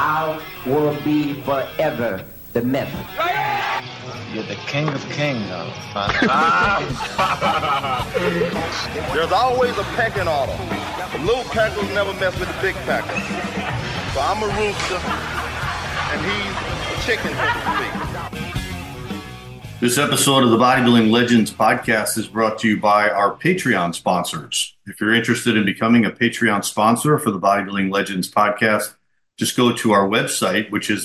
I will be forever the myth. You're the king of kings, There's always a pecking order. The little packers never mess with the big packers. So I'm a rooster, and he's a chicken, so to speak. This episode of the Bodybuilding Legends podcast is brought to you by our Patreon sponsors. If you're interested in becoming a Patreon sponsor for the Bodybuilding Legends podcast, just go to our website, which is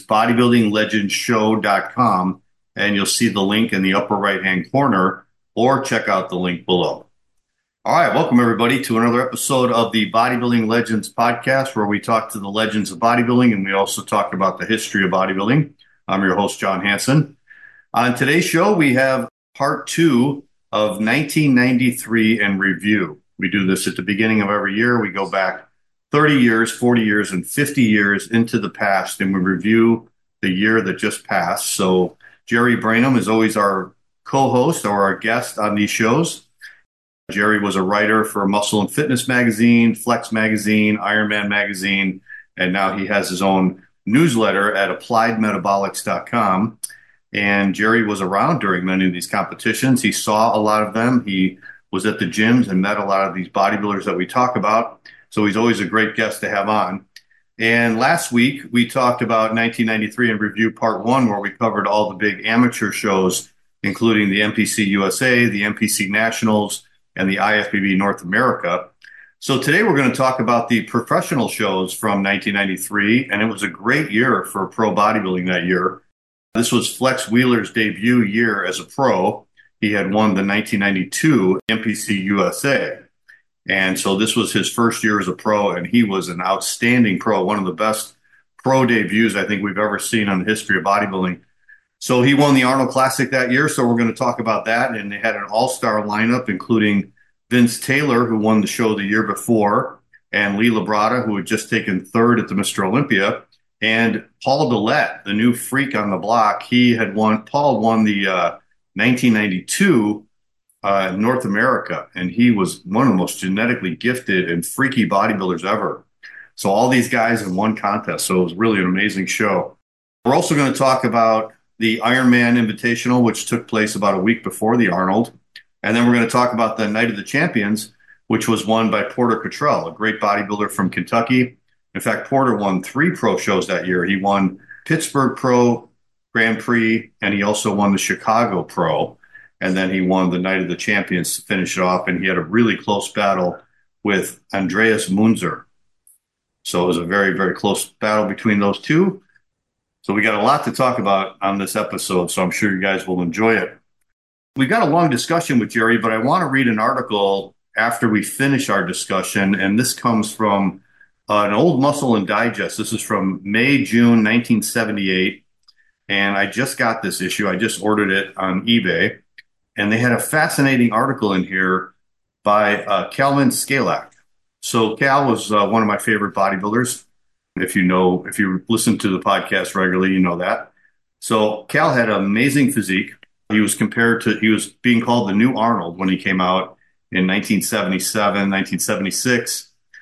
bodybuildinglegendshow.com, and you'll see the link in the upper right-hand corner, or check out the link below. All right, welcome everybody to another episode of the Bodybuilding Legends podcast, where we talk to the legends of bodybuilding, and we also talk about the history of bodybuilding. I'm your host, John Hansen. On today's show, we have part 2 of 1993 in review. We do this at the beginning of every year. We go back 30 years, 40 years, and 50 years into the past, and we review the year that just passed. So Jerry Brainham is always our co-host or our guest on these shows. Jerry was a writer for Muscle and Fitness magazine, Flex magazine, Ironman magazine, and now he has his own newsletter at appliedmetabolics.com. And Jerry was around during many of these competitions. He saw a lot of them. He was at the gyms and met a lot of these bodybuilders that we talk about. So he's always a great guest to have on. And last week, we talked about 1993 in review part 1, where we covered all the big amateur shows, including the NPC USA, the NPC Nationals, and the IFBB North America. So today we're going to talk about the professional shows from 1993. And it was a great year for pro bodybuilding that year. This was Flex Wheeler's debut year as a pro. He had won the 1992 NPC USA. And so this was his first year as a pro, and he was an outstanding pro, one of the best pro debuts I think we've ever seen in the history of bodybuilding. So he won the Arnold Classic that year, so we're going to talk about that. And they had an all-star lineup, including Vince Taylor, who won the show the year before, and Lee Labrada, who had just taken third at the Mr. Olympia. And Paul Dillette, the new freak on the block, Paul won the 1992 North America, and he was one of the most genetically gifted and freaky bodybuilders ever. So all these guys in one contest, so it was really an amazing show. We're also going to talk about the Ironman Invitational, which took place about a week before the Arnold. And then we're going to talk about the Night of the Champions, which was won by Porter Cottrell, a great bodybuilder from Kentucky. In fact, Porter won 3 pro shows that year. He won Pittsburgh Pro Grand Prix, and he also won the Chicago Pro. And then he won the Night of the Champions to finish it off. And he had a really close battle with Andreas Munzer. So it was a very, very close battle between those two. So we got a lot to talk about on this episode, so I'm sure you guys will enjoy it. We got a long discussion with Jerry, but I want to read an article after we finish our discussion. And this comes from an old Muscle and Digest. This is from May, June 1978. And I just got this issue. I just ordered it on eBay. And they had a fascinating article in here by Calvin Scalak. So Cal was one of my favorite bodybuilders. If you listen to the podcast regularly, you know that. So Cal had an amazing physique. He was being called the new Arnold when he came out in 1977, 1976.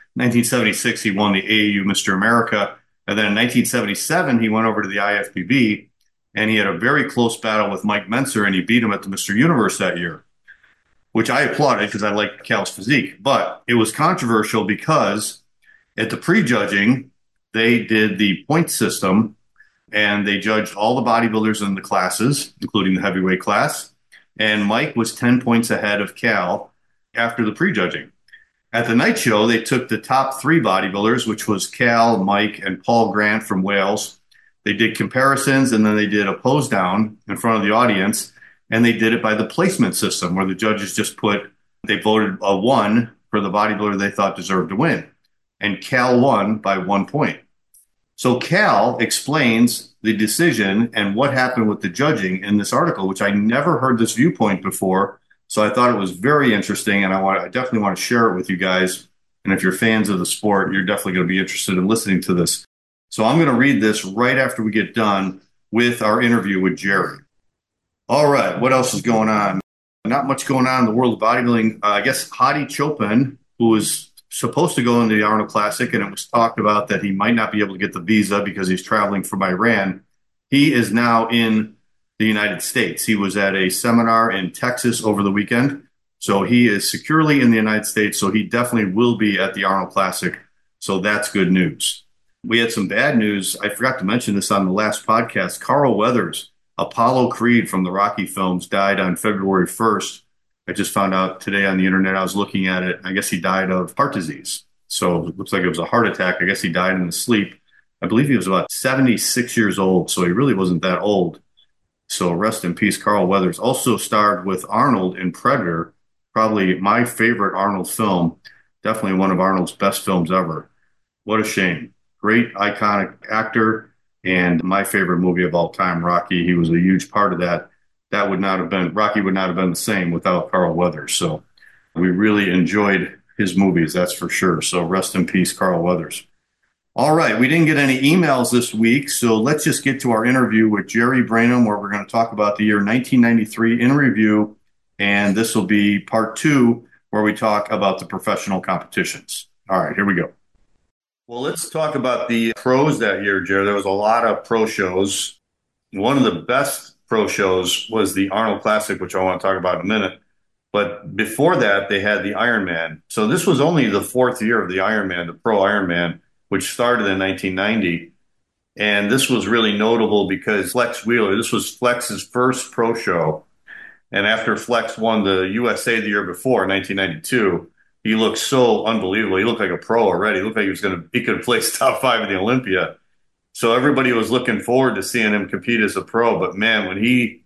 1976, he won the AAU Mr. America. And then in 1977, he went over to the IFBB, and he had a very close battle with Mike Mentzer, and he beat him at the Mr. Universe that year, which I applauded because I liked Cal's physique. But it was controversial because at the prejudging, they did the point system, and they judged all the bodybuilders in the classes, including the heavyweight class. And Mike was 10 points ahead of Cal after the prejudging. At the night show, they took the top 3 bodybuilders, which was Cal, Mike, and Paul Grant from Wales. They did comparisons, and then they did a pose down in front of the audience, and they did it by the placement system, where the judges they voted a 1 for the bodybuilder they thought deserved to win. And Cal won by 1 point. So Cal explains the decision and what happened with the judging in this article, which I never heard this viewpoint before. So I thought it was very interesting, and I definitely want to share it with you guys. And if you're fans of the sport, you're definitely going to be interested in listening to this. So I'm going to read this right after we get done with our interview with Jerry. All right, what else is going on? Not much going on in the world of bodybuilding. I guess Hadi Choopan, who was supposed to go into the Arnold Classic, and it was talked about that he might not be able to get the visa because he's traveling from Iran. He is now in the United States. He was at a seminar in Texas over the weekend. So he is securely in the United States. So he definitely will be at the Arnold Classic. So that's good news. We had some bad news. I forgot to mention this on the last podcast. Carl Weathers, Apollo Creed from the Rocky films, died on February 1st. I just found out today on the internet. I was looking at it. I guess he died of heart disease. So it looks like it was a heart attack. I guess he died in his sleep. I believe he was about 76 years old. So he really wasn't that old. So rest in peace, Carl Weathers. Also starred with Arnold in Predator, probably my favorite Arnold film. Definitely one of Arnold's best films ever. What a shame. Great, iconic actor, and my favorite movie of all time, Rocky. He was a huge part of that. Rocky would not have been the same without Carl Weathers. So we really enjoyed his movies, that's for sure. So rest in peace, Carl Weathers. All right, we didn't get any emails this week, so let's just get to our interview with Jerry Branham, where we're going to talk about the year 1993 in review, and this will be part 2, where we talk about the professional competitions. All right, here we go. Well, let's talk about the pros that year, Jerry. There was a lot of pro shows. One of the best pro shows was the Arnold Classic, which I want to talk about in a minute. But before that, they had the Ironman. So this was only the 4th year of the Ironman, the pro Ironman, which started in 1990. And this was really notable because Flex Wheeler, this was Flex's first pro show. And after Flex won the USA the year before, in 1992, he looked so unbelievable. He looked like a pro already. He looked like he could have placed top 5 in the Olympia. So everybody was looking forward to seeing him compete as a pro. But man, when he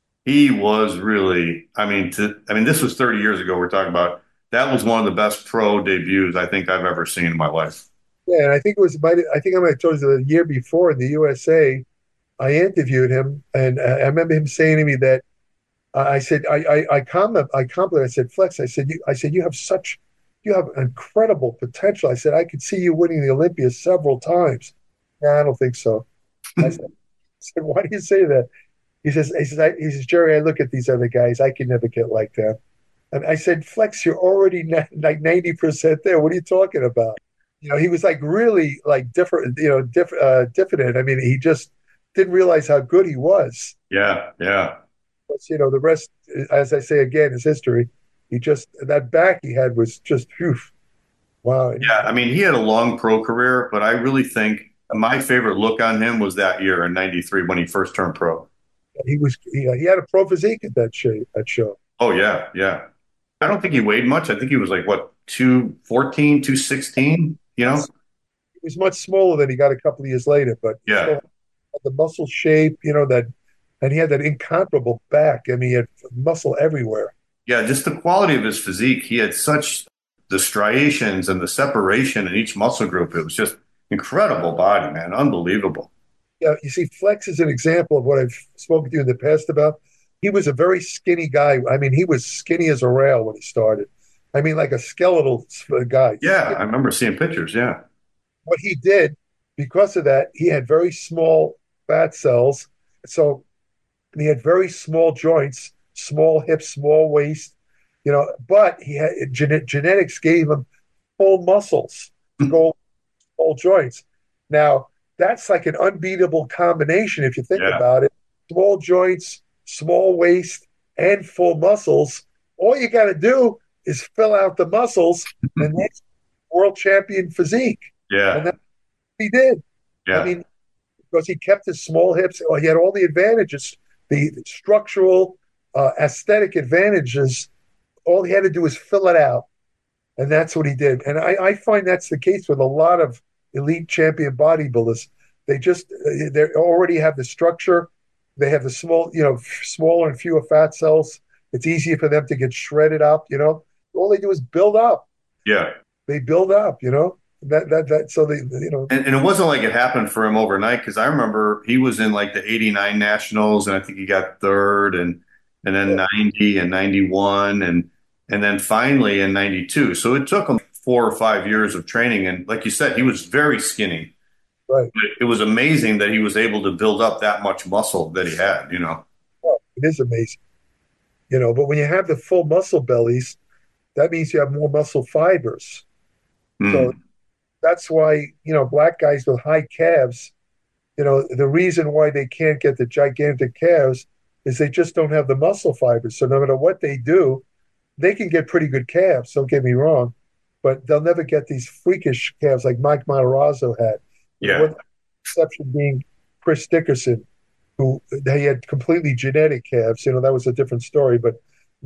was really, this was 30 years ago we're talking about. That was one of the best pro debuts I think I've ever seen in my life. Yeah, and I think I might have told you the year before in the USA, I interviewed him, and I remember him saying to me that I said, I complimented. I said, Flex, I said, you have incredible potential. I said, I could see you winning the Olympia several times. No, I don't think so. I said, why do you say that? He says, Jerry, I look at these other guys. I can never get like that. And I said, Flex, you're already like 90% there. What are you talking about? He was like really like different. Diffident. I mean, he just didn't realize how good he was. Yeah. But, the rest, as I say again, is history. That back he had was just, phew, wow. Yeah, he had a long pro career, but I really think my favorite look on him was that year in 93 when he first turned pro. He had a pro physique at that show. Oh, yeah. I don't think he weighed much. I think he was like, 214, 216, He was much smaller than he got a couple of years later, but yeah, had the muscle shape, and he had that incomparable back. He had muscle everywhere. Yeah, just the quality of his physique. He had such the striations and the separation in each muscle group. It was just incredible body, man. Unbelievable. Yeah, you see, Flex is an example of what I've spoken to you in the past about. He was a very skinny guy. He was skinny as a rail when he started. Like a skeletal guy. Yeah, I remember seeing pictures, yeah. What he did, because of that, he had very small fat cells. So he had very small joints, small hips, small waist, but he had genetics gave him full muscles to go full joints. Now, that's like an unbeatable combination if you think about it. Small joints, small waist, and full muscles. All you got to do is fill out the muscles, and that's world champion physique. Yeah. And that's what he did. Yeah. Because he kept his small hips. He had all the advantages, the structural, aesthetic advantages. All he had to do was fill it out. And that's what he did. And I find that's the case with a lot of elite champion bodybuilders. They already have the structure. They have the smaller and fewer fat cells. It's easier for them to get shredded up, All they do is build up. Yeah. They build up, so they. And it wasn't like it happened for him overnight, because I remember he was in like the 89 nationals, and I think he got third, and then 90 and 91 and then finally in 92. So it took him 4 or 5 years of training. And like you said, he was very skinny. Right. It was amazing that he was able to build up that much muscle that he had, Well, it is amazing. But when you have the full muscle bellies, that means you have more muscle fibers. So Mm. that's why, black guys with high calves, the reason why they can't get the gigantic calves is they just don't have the muscle fibers. So no matter what they do, they can get pretty good calves, don't get me wrong, but they'll never get these freakish calves like Mike Matarazzo had. Yeah. One exception being Chris Dickerson, who he had completely genetic calves. That was a different story. But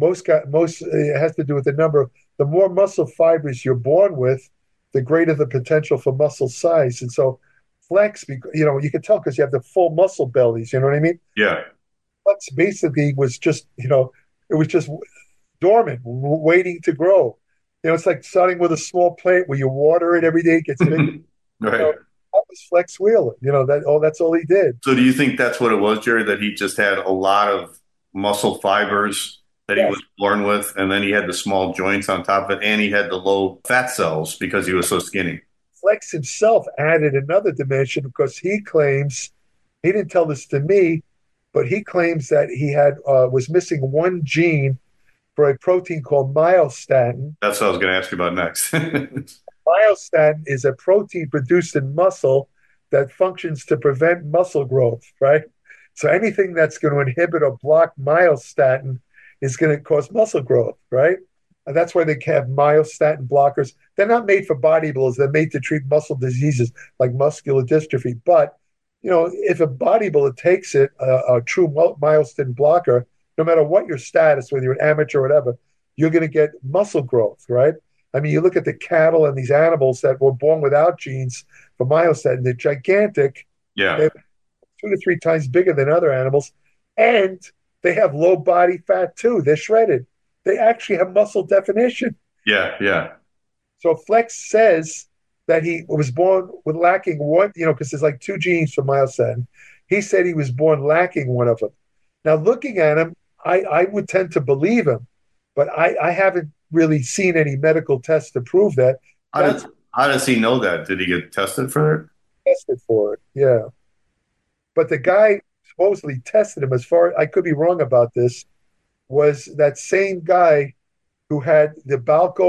most it has to do with the number of the more muscle fibers you're born with, the greater the potential for muscle size. And so flex, you can tell because you have the full muscle bellies. You know what I mean? Yeah. Flex basically was just, it was just dormant, waiting to grow. It's like starting with a small plant where you water it every day, it gets big. Right. That was Flex Wheeler. That's all he did. So do you think that's what it was, Jerry, that he just had a lot of muscle fibers that he Yes. was born with, and then he had the small joints on top of it, and he had the low fat cells because he was so skinny? Flex himself added another dimension because he claims he didn't tell this to me, but he claims that he had was missing one gene for a protein called myostatin. That's what I was going to ask you about next. Myostatin is a protein produced in muscle that functions to prevent muscle growth, right? So anything that's going to inhibit or block myostatin is going to cause muscle growth, right? And that's why they have myostatin blockers. They're not made for bodybuilders. They're made to treat muscle diseases like muscular dystrophy. But, if a bodybuilder takes it, a true myostatin blocker, no matter what your status, whether you're an amateur or whatever, you're going to get muscle growth, right? I mean, you look at the cattle and these animals that were born without genes for myostatin, they're gigantic. Yeah. They're 2 to 3 times bigger than other animals. And they have low body fat too. They're shredded. They actually have muscle definition. Yeah. Yeah. So Flex says that he was born with lacking one, because there's like 2 genes for myostatin. He said he was born lacking one of them. Now, looking at him, I would tend to believe him, but I haven't really seen any medical tests to prove that. That's How does he know that? Did he get tested for tested for it. Yeah. But the guy supposedly tested him, as far I could be wrong about this, was that same guy who had the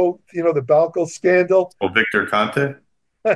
Balco scandal. it? Oh, Victor Conte? I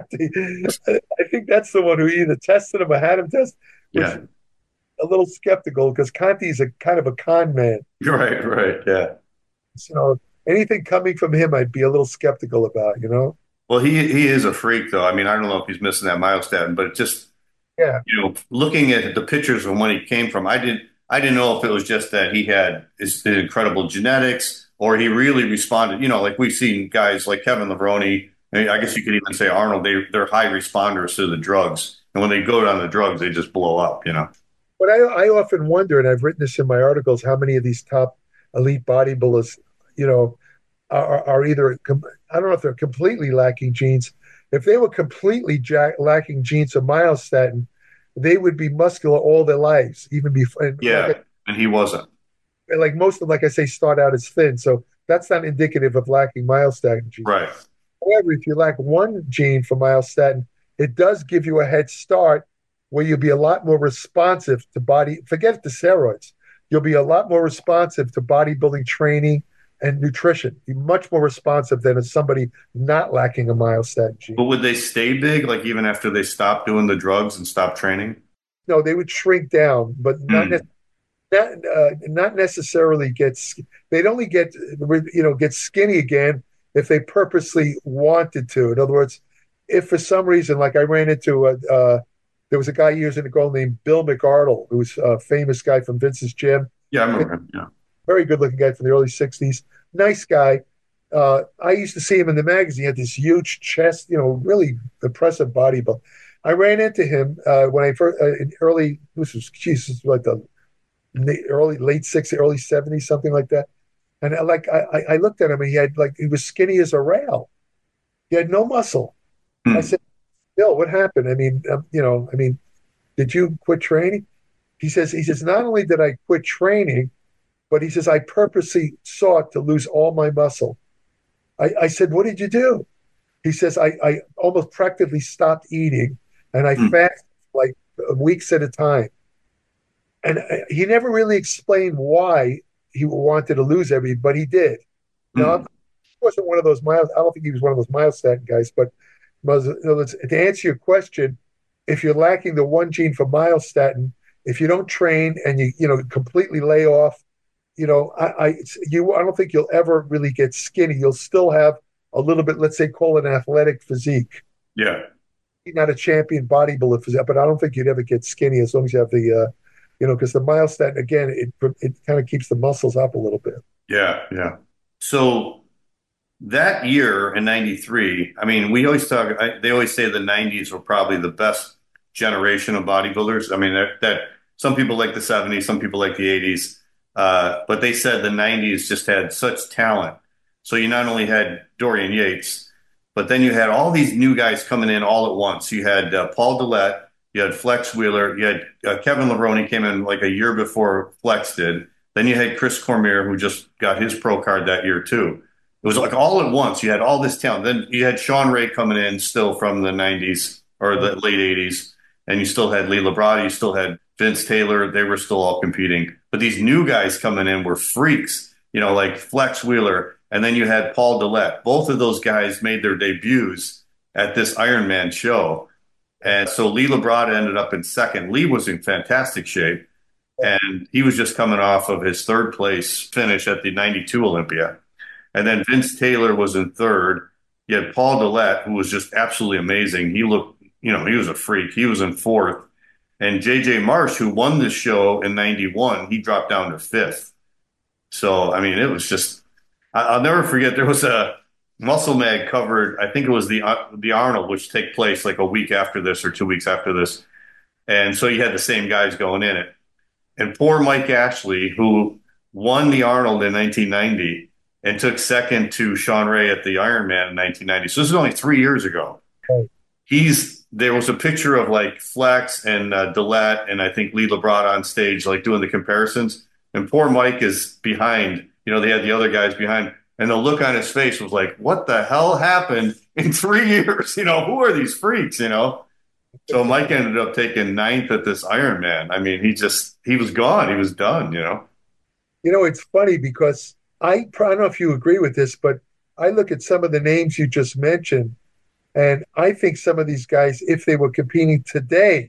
think that's the one who either tested him or had him test. Was Yeah. a little skeptical because Conti's a kind of a con man. Right. Right. Yeah. So anything coming from him, I'd be a little skeptical about. Well, he is a freak, though. I mean, I don't know if he's missing that myostatin, but it just Yeah. looking at the pictures of when he came from, I didn't know if it was just that he had his incredible genetics or he really responded. Like we've seen guys like Kevin Levrone. I guess you could even say Arnold. They're high responders to the drugs, and when they go down the drugs, they just blow up. But I often wonder, and I've written this in my articles, how many of these top elite bodybuilders, you know, are either, I don't know if they're completely lacking genes. If they were completely lacking genes of myostatin, they would be muscular all their lives, even before. And Yeah, and he wasn't. like most of them, like I say, start out as thin. So that's not indicative of lacking myostatin genes. Right. However, if you lack one gene for myostatin, it does give you a head start where you'll be a lot more responsive to forget the steroids. You'll be a lot more responsive to bodybuilding training and nutrition. Be much more responsive than somebody not lacking a myostatin gene. But would they stay big, like even after they stopped doing the drugs and stopped training? No, they would shrink down, but not necessarily they'd only get skinny again if they purposely wanted to. In other words, if for some reason, like I ran into there was a guy years ago named Bill McArdle, who was a famous guy from Vince's Gym. Yeah, I remember him. Yeah. Very good looking guy from the early 60s. Nice guy. I used to see him in the magazine. He had this huge chest, really impressive body. But I ran into him when I first, this was like the late 60s, early 70s, something like that. And I looked at him and he was skinny as a rail. He had no muscle. I said, Bill, what happened? I mean, did you quit training? He says, not only did I quit training, but he says, I purposely sought to lose all my muscle. I said, what did you do? He says, I almost practically stopped eating and I fasted like weeks at a time. And he never really explained why he wanted to lose but he did. Now, wasn't one of those miles. I don't think he was one of those myostatin guys. But in other words, to answer your question, if you're lacking the one gene for myostatin, if you don't train and you completely lay off, I don't think you'll ever really get skinny. You'll still have a little bit, let's say, call it an athletic physique. Yeah. You're not a champion bodybuilder physique, but I don't think you'd ever get skinny as long as you have because the myostatin again, it kind of keeps the muscles up a little bit. Yeah. Yeah. So that year in 93, I mean, we always they always say the 90s were probably the best generation of bodybuilders. I mean, that some people like the 70s, some people like the 80s. But they said the 90s just had such talent. So you not only had Dorian Yates, but then you had all these new guys coming in all at once. You had Paul Dillette, you had Flex Wheeler, you had Kevin Levrone came in like a year before Flex did. Then you had Chris Cormier, who just got his pro card that year too. It was like all at once. You had all this talent. Then you had Sean Ray coming in still from the 90s or the late 80s. And you still had Lee Labrada. You still had Vince Taylor. They were still all competing. But these new guys coming in were freaks, like Flex Wheeler. And then you had Paul Dillette. Both of those guys made their debuts at this Ironman show. And so Lee Labrada ended up in second. Lee was in fantastic shape. And he was just coming off of his third place finish at the 92 Olympia. And then Vince Taylor was in third. You had Paul Dillette, who was just absolutely amazing. He looked, he was a freak. He was in fourth. And J.J. Marsh, who won this show in 91, he dropped down to fifth. So, I mean, it was just, I'll never forget, there was a Muscle Mag covered, I think it was the Arnold, which took place like a week after this or 2 weeks after this. And so you had the same guys going in it. And poor Mike Ashley, who won the Arnold in 1990 and took second to Sean Ray at the Ironman in 1990. So this is only 3 years ago. Right. There was a picture of like Flex and Dillette and I think Lee Labrada on stage, like doing the comparisons. And poor Mike is behind. They had the other guys behind. And the look on his face was like, what the hell happened in 3 years? Who are these freaks, So Mike ended up taking ninth at this Ironman. I mean, he was gone. He was done, It's funny because I don't know if you agree with this, but I look at some of the names you just mentioned, and I think some of these guys, if they were competing today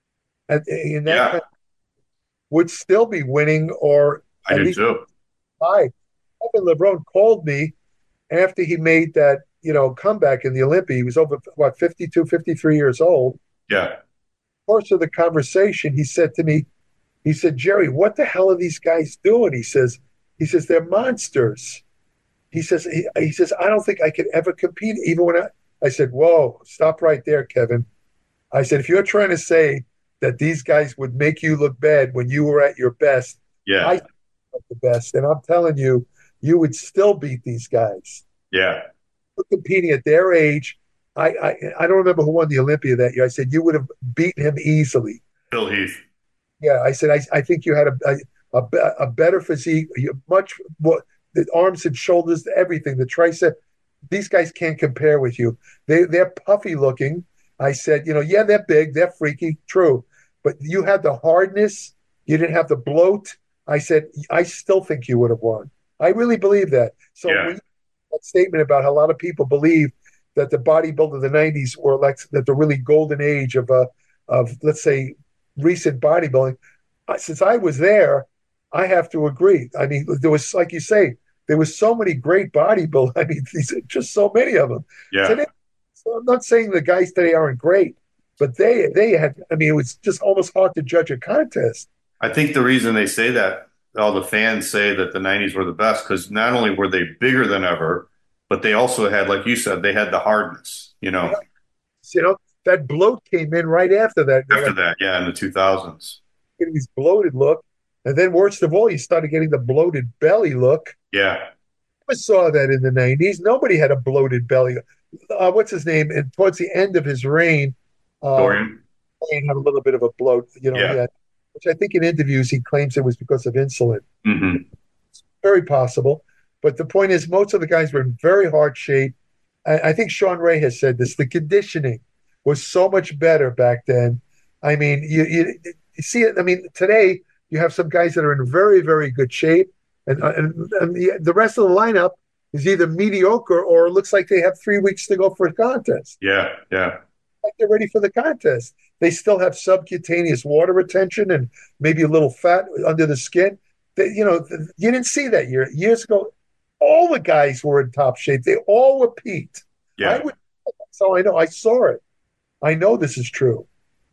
in that kind would still be winning or I do too. high. Kevin Levrone called me after he made that, comeback in the Olympia. He was over, 52, 53 years old. Yeah. In the course of the conversation, he said to me, Jerry, what the hell are these guys doing? He says, they're monsters. He says, I don't think I could ever compete even when I said, whoa, stop right there, Kevin. I said, if you're trying to say that these guys would make you look bad when you were at your best, yeah, I think the best. And I'm telling you, you would still beat these guys. Yeah. You're competing at their age. I don't remember who won the Olympia that year. I said, you would have beaten him easily. Phil Heath. Yeah, I said, I think you had a better physique, much more, the arms and shoulders, everything, the tricep. These guys can't compare with you. They're puffy looking. I said, yeah, they're big, they're freaky, true. But you had the hardness. You didn't have the bloat. I said, I still think you would have won. I really believe that. So that statement about how a lot of people believe that the bodybuilder of the 90s were like that the really golden age of let's say recent bodybuilding. Since I was there, I have to agree. I mean, there was, like you say, there was so many great bodybuilders. I mean, just so many of them. Yeah. Today, so I'm not saying the guys today aren't great, but they had. I mean, it was just almost hard to judge a contest. I think the reason they say that, all the fans say that the 90s were the best, because not only were they bigger than ever, but they also had, like you said, they had the hardness, That bloat came in right after that. After that, yeah, in the 2000s. Getting this bloated look. And then worst of all, you started getting the bloated belly look. Yeah. I saw that in the 90s. Nobody had a bloated belly. What's his name? And towards the end of his reign, Dorian had a little bit of a bloat, which I think in interviews he claims it was because of insulin. Mm-hmm. It's very possible. But the point is, most of the guys were in very hard shape. I think Sean Ray has said this. The conditioning was so much better back then. I mean, you see it. I mean, today you have some guys that are in very, very good shape. And the rest of the lineup, is either mediocre or it looks like they have 3 weeks to go for a contest. Yeah, yeah. Like they're ready for the contest. They still have subcutaneous water retention and maybe a little fat under the skin. You didn't see that years ago. All the guys were in top shape. They all were peaked. Yeah. So I know. I saw it. I know this is true.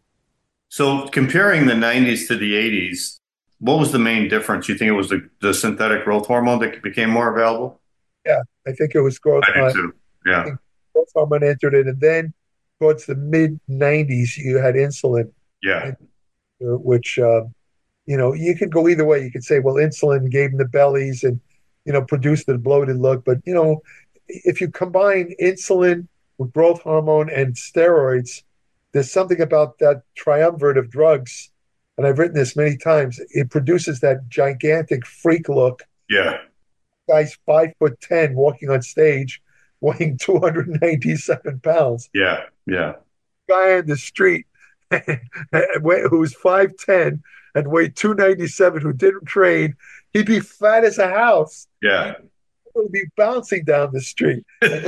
So comparing the 90s to the 80s, what was the main difference? You think it was the synthetic growth hormone that became more available? Yeah, I think it was growth. I do too. I Yeah. think growth hormone entered it, and then towards the mid '90s, you had insulin, Yeah. which you could go either way. You could say, well, insulin gave them the bellies and produced the bloated look, but if you combine insulin with growth hormone and steroids, there's something about that triumvirate of drugs, and I've written this many times. It produces that gigantic freak look. Yeah. Guy's 5'10", walking on stage, weighing 297 pounds. Yeah. Yeah. Guy on the street who's 5'10" and weighed 297, who didn't train, he'd be fat as a house. Yeah. He would be bouncing down the street.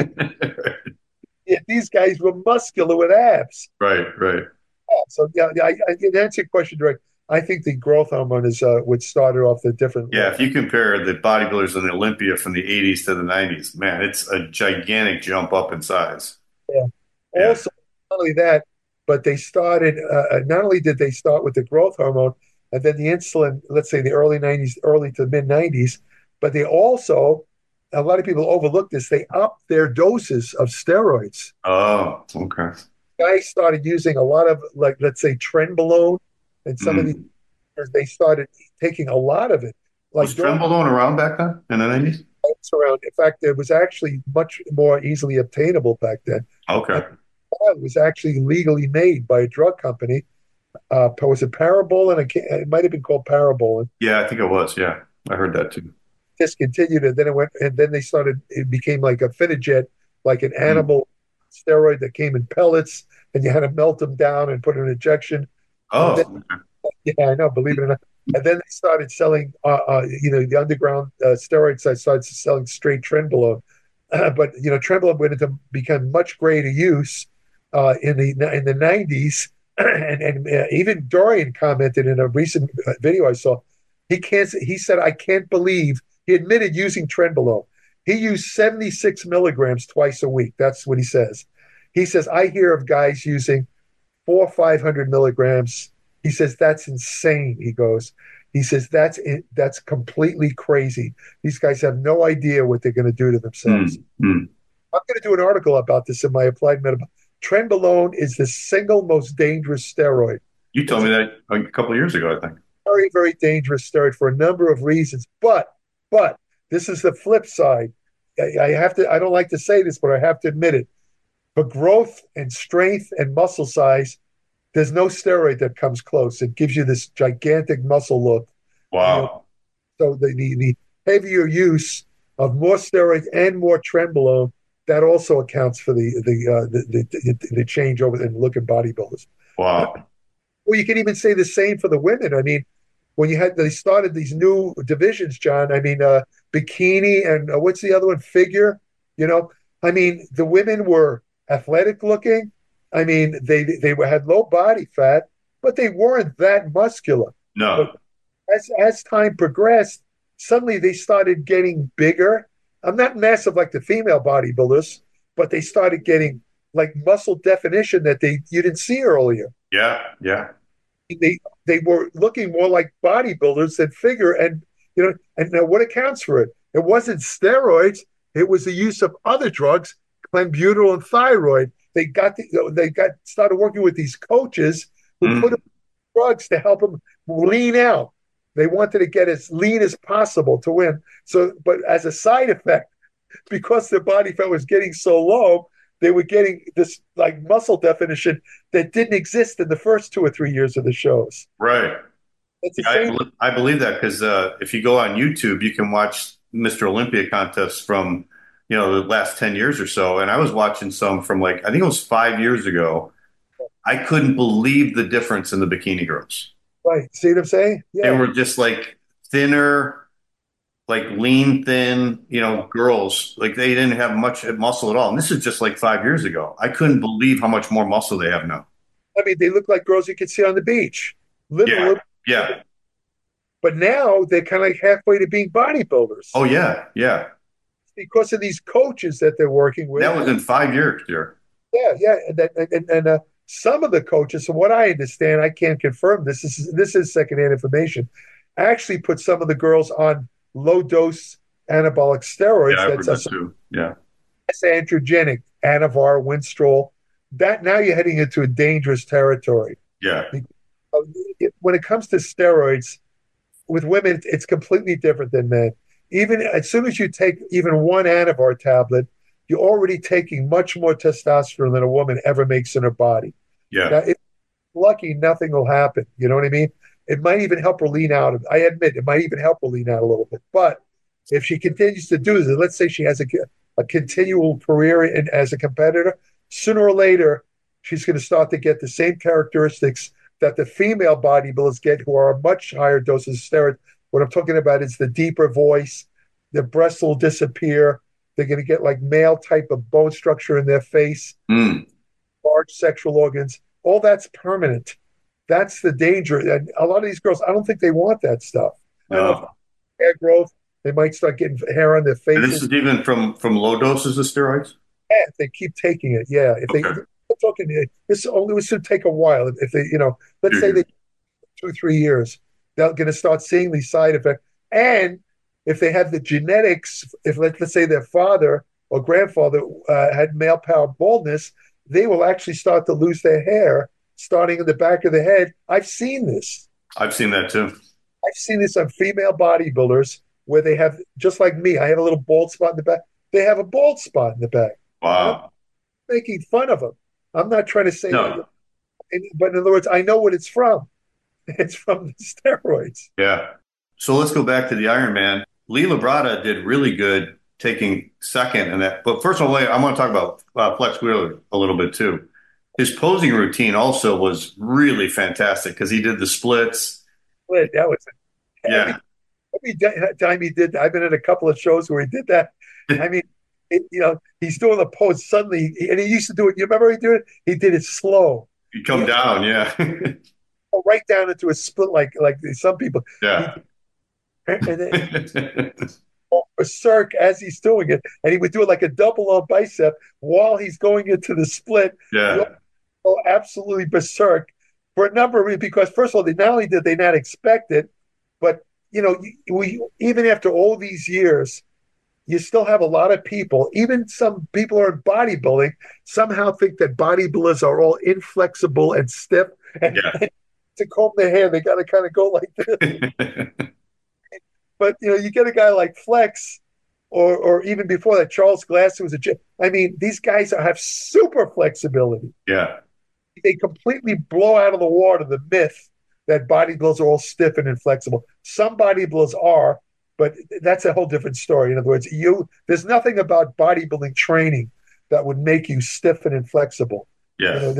Yeah, these guys were muscular with abs. Right, right. So I to answer your question, direct. I think the growth hormone is what started off the different. Yeah, if you compare the bodybuilders in Olympia from the 80s to the 90s, man, it's a gigantic jump up in size. Yeah. Yeah. Also, not only that, but they started. Not only did they start with the growth hormone and then the insulin, let's say the early '90s, early to mid '90s, but they also, a lot of people overlook this. They upped their doses of steroids. Oh, okay. Guys started using a lot of, like, let's say, trenbolone, and some of these, they started taking a lot of it. Like Was trenbolone around back then in the 90s? around. In fact, it was actually much more easily obtainable back then. Okay. It was actually legally made by a drug company. Was it Parabolin? It might have been called Parabolin. Yeah, I think it was. Yeah, I heard that too. Discontinued it. Then it went, and then they started. It became like a Finijet, like an animal steroid that came in pellets, and you had to melt them down and put an injection. Oh, Then, yeah, I know. Believe it or not. And then they started selling, the underground steroid sites started selling straight trenbolone. But trenbolone went into become much greater use in the '90s, and even Dorian commented in a recent video I saw. He said, I can't believe, he admitted using trenbolone. He used 76 milligrams twice a week. That's what he says. He says, I hear of guys using 400 or 500 milligrams. He says, that's insane. He says, that's completely crazy. These guys have no idea what they're going to do to themselves. I'm going to do an article about this in my Applied Medical. Trenbolone is the single most dangerous steroid. You told me that a couple of years ago, I think. Very, very dangerous steroid for a number of reasons. But this is the flip side. I don't like to say this, but I have to admit it. For growth and strength and muscle size, there's no steroid that comes close. It gives you this gigantic muscle look. Wow. So the heavier use of more steroids and more trenbolone, that also accounts for the change over in look at bodybuilders. Wow. Well, you can even say the same for the women. I mean, when they started these new divisions, John, I mean, bikini and what's the other one? Figure, I mean, the women were athletic looking. I mean, they had low body fat, but they weren't that muscular. No. But as time progressed, suddenly they started getting bigger. I'm not massive like the female bodybuilders, but they started getting like muscle definition that you didn't see earlier. Yeah, yeah. They were looking more like bodybuilders than figure, and now what accounts for it? It wasn't steroids; it was the use of other drugs, clenbuterol and thyroid. They started working with these coaches who put them drugs to help them lean out. They wanted to get as lean as possible to win. So, but as a side effect, because their body fat was getting so low, they were getting this like muscle definition that didn't exist in the first 2 or 3 years of the shows. Right. It's the Yeah, same. I believe that because if you go on YouTube, you can watch Mr. Olympia contests from, the last 10 years or so. And I was watching some from I think it was 5 years ago. I couldn't believe the difference in the bikini girls. Right. See what I'm saying? They Yeah. were just like thinner, like lean, thin, girls, like they didn't have much muscle at all. And this is just like 5 years ago. I couldn't believe how much more muscle they have now. I mean, they look like girls you could see on the beach, Yeah. literally. Yeah. But now they're kind of like halfway to being bodybuilders Oh, yeah. Yeah. because of these coaches that they're working with. That was in 5 years, dear. Yeah, yeah, and some of the coaches, from what I understand, I can't confirm this. This is secondhand information. Actually, put some of the girls on low dose anabolic steroids. Yeah, I heard That's that too. Yeah. androgenic, Anavar, Winstrol. That now you're heading into a dangerous territory. Yeah. When it comes to steroids, with women, it's completely different than men. Even as soon as you take even one Anavar tablet, you're already taking much more testosterone than a woman ever makes in her body. Now, Yeah. if you're lucky, nothing will happen. You know what I mean? It might even help her lean out. I admit it might even help her lean out a little bit. But if she continues to do this, let's say she has a continual career as a competitor, sooner or later, she's going to start to get the same characteristics that the female bodybuilders get who are much higher doses of steroids. What I'm talking about is the deeper voice, the breasts will disappear. They're going to get like male type of bone structure in their face, Mm. large sexual organs. All that's permanent. That's the danger. And a lot of these girls, I don't think they want that stuff. I don't know if No. hair growth, they might start getting hair on their And this faces. is even from low doses of steroids? Yeah, if they keep taking it, yeah. If they, Okay. I'm talking, this only was to take a while. If they, let's say they 2 3 years, they're going to start seeing these side effects. And if they have the genetics, if let's say their father or grandfather had male power baldness, they will actually start to lose their hair starting in the back of the head. I've seen this. I've seen that too. I've seen this on female bodybuilders where they have, just like me, I have a little bald spot in the back. They have a bald spot in the back. And I'm Wow. making fun of them. I'm not trying to say, No. but in other words, I know what it's from. It's from the steroids. Yeah. So let's go back to the Iron Man. Lee Labrada did really good taking second in that. But first of all, I want to talk about Flex Wheeler a little bit too. His posing routine also was really fantastic because he did the splits. That was Yeah. every time he did that. I've been in a couple of shows where he did that. I mean, he's doing the pose suddenly, and he used to do it. You remember he did it? He did it slow, You come down. Yeah. right down into a split, like some people. Yeah. And then berserk as he's doing it, and he would do it like a double on bicep while he's going into the split. Yeah. Go absolutely berserk for a number of reasons. Because first of all, not only did they not expect it, but we even after all these years, you still have a lot of people, even some people who are in bodybuilding, somehow think that bodybuilders are all inflexible and stiff. And, Yeah. and to comb their hair, they got to kind of go like this. But you get a guy like Flex, or even before that, Charles Glass, who was I mean, these guys have super flexibility. Yeah. They completely blow out of the water the myth that bodybuilders are all stiff and inflexible. Some bodybuilders are, but that's a whole different story. In other words, there's nothing about bodybuilding training that would make you stiff and inflexible. Yeah.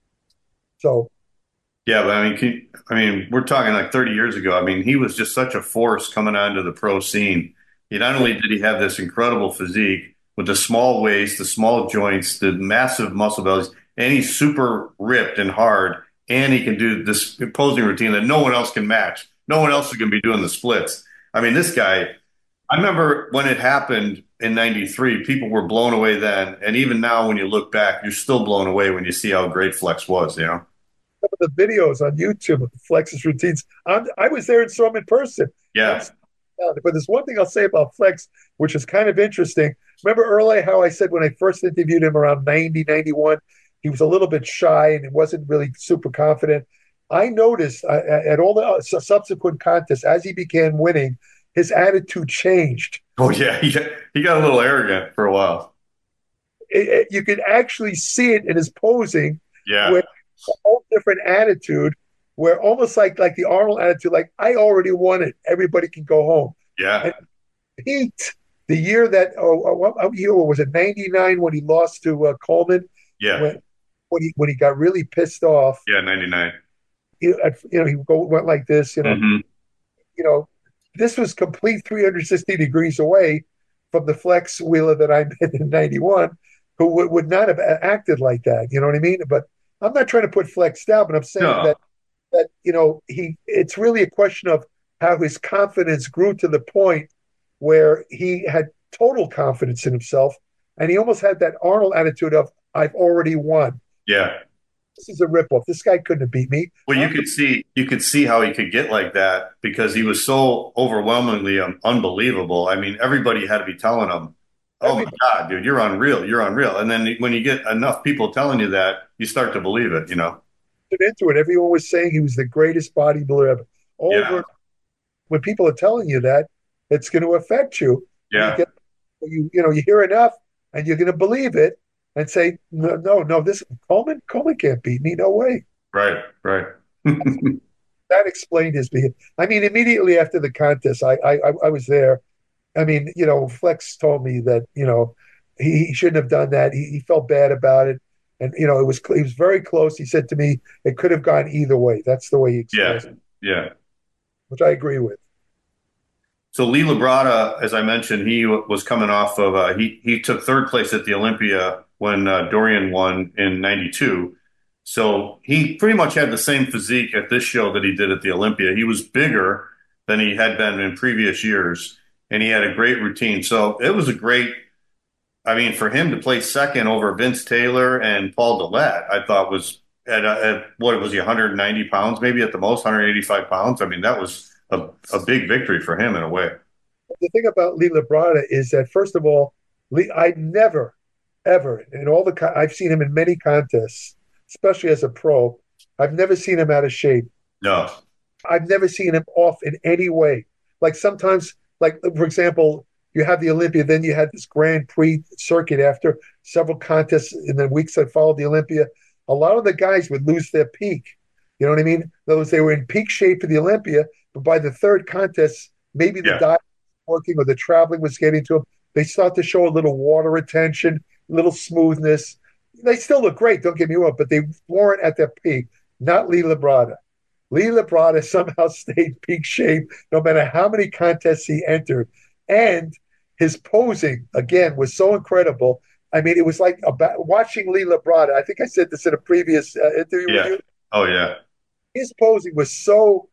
So. Yeah, but I mean, we're talking like 30 years ago. I mean, he was just such a force coming onto the pro scene. Not only did he have this incredible physique with the small waist, the small joints, the massive muscle bellies, and he's super ripped and hard, and he can do this posing routine that no one else can match. No one else is going to be doing the splits. I mean, this guy, I remember when it happened in 93, people were blown away then. And even now, when you look back, you're still blown away when you see how great Flex was, Some of the videos on YouTube of Flex's routines. I was there and saw him in person. Yeah. But there's one thing I'll say about Flex, which is kind of interesting. Remember earlier how I said when I first interviewed him around 90, 91, he was a little bit shy and he wasn't really super confident. I noticed at all the subsequent contests, as he began winning, his attitude changed. Oh, yeah. He got a little arrogant for a while. You could actually see it in his posing. Yeah. Where a whole different attitude, where almost like the Arnold attitude, like I already won it, everybody can go home. Yeah. And peaked the year that what year was it? 99 when he lost to Coleman. Yeah. When he got really pissed off. Yeah, 99. He went like this. Mm-hmm. This was complete 360 degrees away from the Flex Wheeler that I met in 91, who would not have acted like that. You know what I mean? But I'm not trying to put Flex down, but I'm saying No. that it's really a question of how his confidence grew to the point where he had total confidence in himself, and he almost had that Arnold attitude of "I've already won. Yeah. This is a ripoff. This guy couldn't have beat me." Well, you could see how he could get like that because he was so overwhelmingly unbelievable. I mean, everybody had to be telling him, "Oh my Everybody God, dude, you're unreal. You're unreal." And then when you get enough people telling you that, you start to believe it, you know? put into it. Everyone was saying he was the greatest bodybuilder ever. Yeah. Over when people are telling you that, it's going to affect you. You Yeah. get you hear enough, and you're going to believe it and say, "No, no, no, this Coleman can't beat me. No way." Right. Right. That explained his behavior. I mean, immediately after the contest, I was there. I mean, Flex told me that he shouldn't have done that. He felt bad about it, and he was very close. He said to me, "It could have gone either way." That's the way he Yeah. expressed it, Yeah. which I agree with. So Lee Labrada, as I mentioned, he was coming off of he took third place at the Olympia when Dorian won in '92. So he pretty much had the same physique at this show that he did at the Olympia. He was bigger than he had been in previous years, and he had a great routine. So it was a great. I mean, for him to place second over Vince Taylor and Paul Dillette, I thought was at what was he 190 pounds, maybe at the most 185 pounds. I mean, that was a big victory for him in a way. The thing about Lee Labrada is that, first of all, I never, ever, in all I've seen him in many contests, especially as a pro, I've never seen him out of shape. No. I've never seen him off in any way. Like sometimes, like for example, you have the Olympia, then you had this Grand Prix circuit after several contests in the weeks that followed the Olympia. A lot of the guys would lose their peak. You know what I mean? In other words, they were in peak shape for the Olympia, but by the third contest, maybe the Yeah. diet was working or the traveling was getting to them. They start to show a little water retention, a little smoothness. They still look great, don't get me wrong, but they weren't at their peak. Not Lee Labrada. Lee Labrada somehow stayed peak shape no matter how many contests he entered. And his posing, again, was so incredible. I mean, it was like watching Lee Labrada. I think I said this in a previous interview with Yeah. you. Oh yeah. His posing was so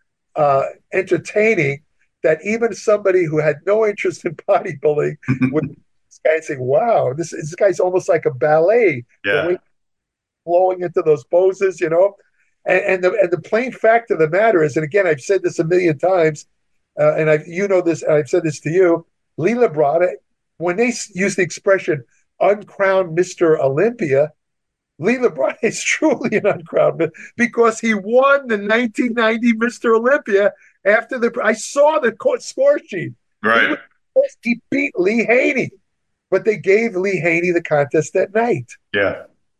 entertaining that even somebody who had no interest in bodybuilding would this guy say, "Wow, this guy's almost like a ballet." The Yeah. way flowing into those poses. And the plain fact of the matter is, and again, I've said this a million times, and this, I've said this to you, Lee Labrada, when they use the expression "uncrowned Mister Olympia," Lee Labrada is truly an uncrowned because he won the 1990 Mister Olympia after I saw the score sheet. Right. He beat Lee Haney, but they gave Lee Haney the contest that night. Yeah.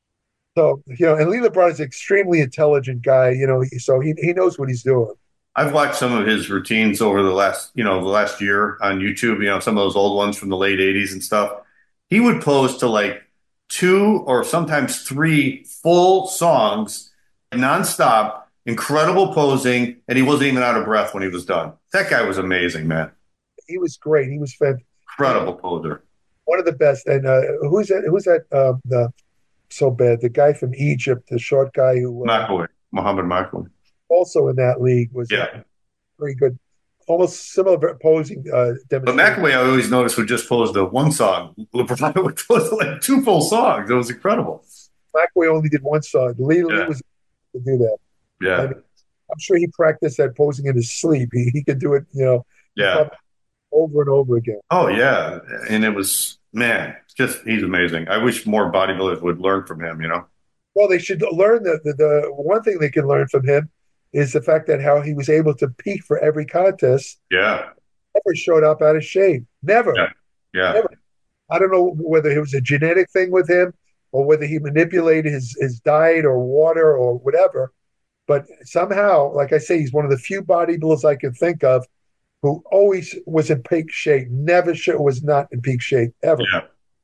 So, and Lee Labrada is an extremely intelligent guy, so he knows what he's doing. I've watched some of his routines over the last year on YouTube, some of those old ones from the late 80s and stuff. He would pose to like two or sometimes three full songs nonstop, incredible posing, and he wasn't even out of breath when he was done. That guy was amazing, man. He was great. He was fantastic. Incredible poser. One of the best. And who's that? The so bad? The guy from Egypt, the short guy who Muhammad Makwi. Also in that league was Yeah. very good. Almost similar posing But demonstration. McAway, I always noticed, would just pose the one song. LeBron would pose like two full songs. It was incredible. McAway only did one song. Lee was to do that. Yeah. I mean, I'm sure he practiced that posing in his sleep. He could do it, Yeah. over and over again. Oh, yeah. And it was, man, he's amazing. I wish more bodybuilders would learn from him. Well, they should learn the one thing they can learn from him is the fact that how he was able to peak for every contest. Yeah. Never showed up out of shape. Never. Yeah. Yeah. Never. I don't know whether it was a genetic thing with him or whether he manipulated his diet or water or whatever. But somehow, like I say, he's one of the few bodybuilders I can think of who always was in peak shape. Never was not in peak shape ever. Yeah.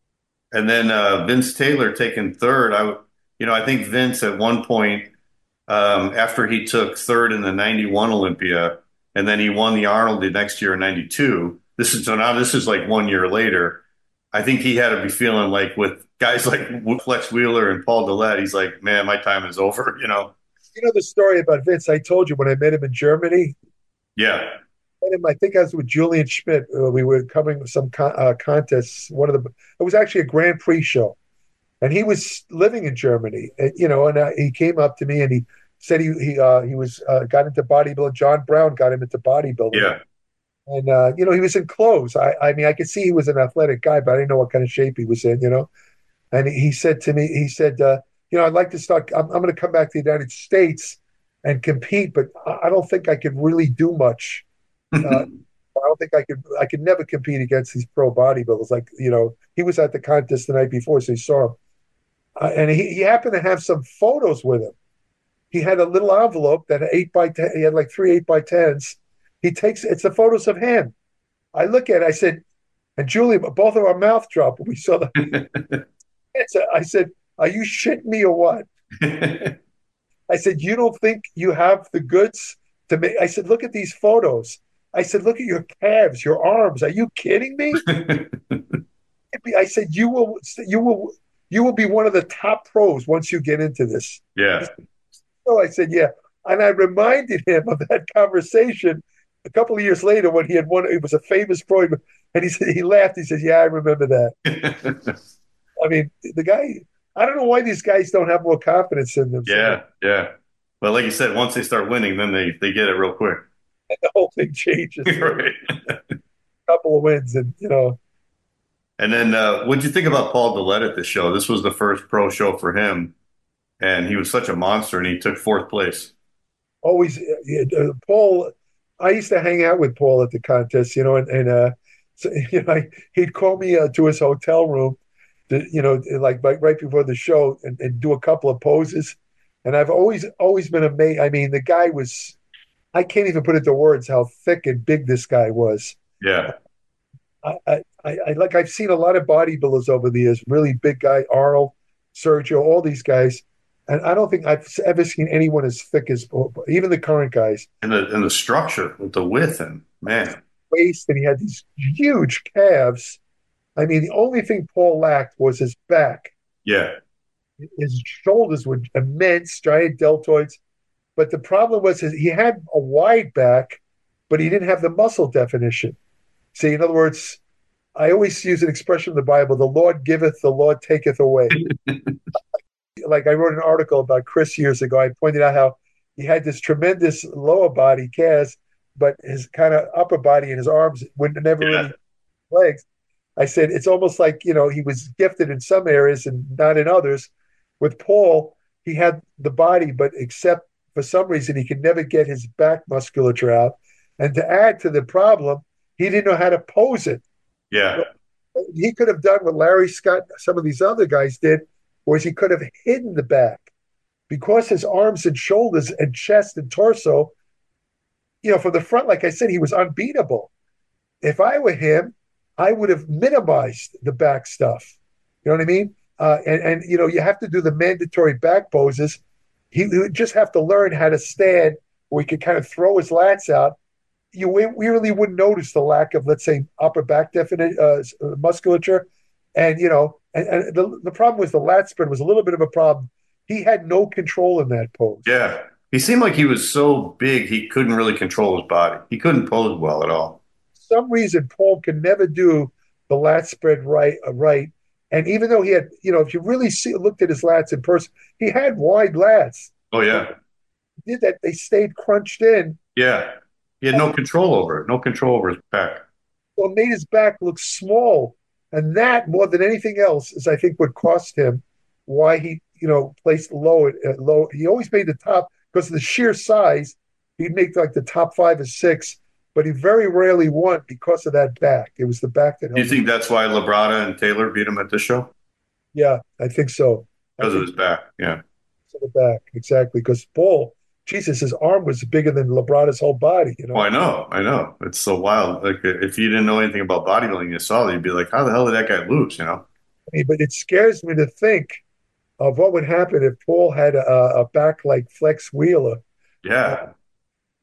And then Vince Taylor taking third. I think Vince at one point, after he took third in the '91 Olympia, and then he won the Arnold the next year in '92. This is like 1 year later. I think he had to be feeling like with guys like Flex Wheeler and Paul Dillette, he's like, man, my time is over, you know? You know the story about Vince? I told you when I met him in Germany. Yeah. Met him, I think I was with Julian Schmidt. We were covering some contests. It was actually a Grand Prix show, and he was living in Germany. And, he came up to me and he said he was got into bodybuilding. John Brown got him into bodybuilding. Yeah. And he was in clothes. I mean, I could see he was an athletic guy, but I didn't know what kind of shape he was in. And he said to me, I'd like to start. I'm going to come back to the United States and compete, but I don't think I could really do much. I don't think I could. I could never compete against these pro bodybuilders. Like he was at the contest the night before, so he saw him, and he happened to have some photos with him. He had a little envelope that 8x10. He had like 3 8x10s. He takes it's the photos of him. I look at it. I said, and Julie, both of our mouth dropped when we saw the. I said, "Are you shitting me or what?" I said, "You don't think you have the goods to make?" I said, "Look at these photos." I said, "Look at your calves, your arms. Are you kidding me?" I said, "You will be one of the top pros once you get into this." Yeah. So I said, "Yeah," and I reminded him of that conversation a couple of years later when he had won. It was a famous pro, and he laughed. He said, "Yeah, I remember that." I mean, the guy. I don't know why these guys don't have more confidence in themselves. Yeah. Well, like you said, once they start winning, then they get it real quick. And the whole thing changes. Right. A couple of wins, and And then, what'd you think about Paul Dillette at the show? This was the first pro show for him, and he was such a monster, and he took fourth place. always Paul. I used to hang out with Paul at the contest, and so, he'd call me to his hotel room, like right before the show, and do a couple of poses. And I've always been amazed. I mean, the guy was. I can't even put into words how thick and big this guy was. Yeah. I've seen a lot of bodybuilders over the years, really big guy, Arnold, Sergio, all these guys. And I don't think I've ever seen anyone as thick as even the current guys. And the structure with the width and man. Waist, and he had these huge calves. I mean, the only thing Paul lacked was his back. Yeah. His shoulders were immense, giant deltoids. But the problem was he had a wide back, but he didn't have the muscle definition. See, in other words, I always use an expression in the Bible: "The Lord giveth, the Lord taketh away." Like I wrote an article about Chris years ago. I pointed out how he had this tremendous lower body cast, but his kind of upper body and his arms would never really legs. I said it's almost like he was gifted in some areas and not in others. With Paul, he had the body, but except for some reason he could never get his back musculature out. And to add to the problem, he didn't know how to pose it. Yeah. He could have done what Larry Scott, some of these other guys did, whereas he could have hidden the back because his arms and shoulders and chest and torso, from the front, like I said, he was unbeatable. If I were him, I would have minimized the back stuff. You know what I mean? And you have to do the mandatory back poses. He would just have to learn how to stand where he could kind of throw his lats out. We really wouldn't notice the lack of, let's say, upper back musculature. And, and the problem was the lat spread was a little bit of a problem. He had no control in that pose. Yeah. He seemed like he was so big, he couldn't really control his body. He couldn't pose well at all. For some reason, Paul could never do the lat spread right. And even though he had, if you really looked at his lats in person, he had wide lats. Oh, yeah. He did that. They stayed crunched in. Yeah. He had no control over it, no control over his back. So it made his back look small. And that, more than anything else, is, I think, what cost him why he, placed low. He always made the top because of the sheer size. He'd make like the top 5 or 6. But he very rarely won because of that back. It was the back that helped. Do you think that's why Labrada and Taylor beat him at this show? Yeah, I think so. Because of his back, yeah. Because of the back, exactly. Because Paul, Jesus, his arm was bigger than Labrada's whole body. Oh, I know. It's so wild. Like, if you didn't know anything about bodybuilding, you saw that, you'd be like, how the hell did that guy lose, I mean, but it scares me to think of what would happen if Paul had a back like Flex Wheeler. Yeah.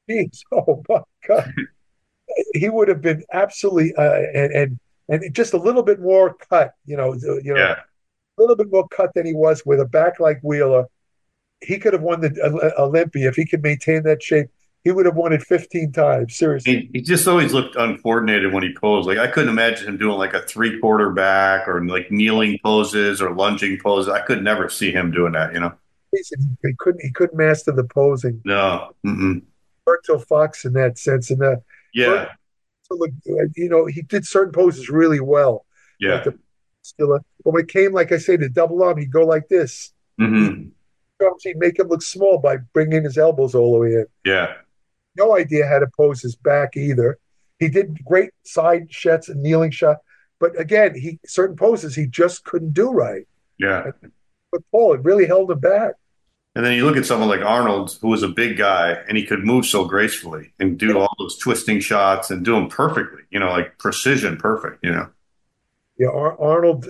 Jeez, oh my God. He would have been absolutely and just a little bit more cut, Yeah. a little bit more cut than he was with a back like Wheeler. He could have won the Olympia if he could maintain that shape. He would have won it 15 times. Seriously. He just always looked uncoordinated when he posed. Like I couldn't imagine him doing like a three-quarter back or like kneeling poses or lunging poses. I could never see him doing that, you know? He couldn't master the posing. No. Mm-mm. Bertil Fox in that sense, and Yeah. he did certain poses really well, like Yeah. the skilla. But when it came, like I say, to double arm, he'd go like this. Hmm. He'd make him look small by bringing his elbows all the way in. Yeah. No idea how to pose his back either. He did great side shots and kneeling shot, but again, he certain poses he just couldn't do right. Yeah. But Paul, it really held him back. And then you look at someone like Arnold, who was a big guy, and he could move so gracefully and do all those twisting shots and do them perfectly, you know, like precision perfect, you know. Yeah, Arnold,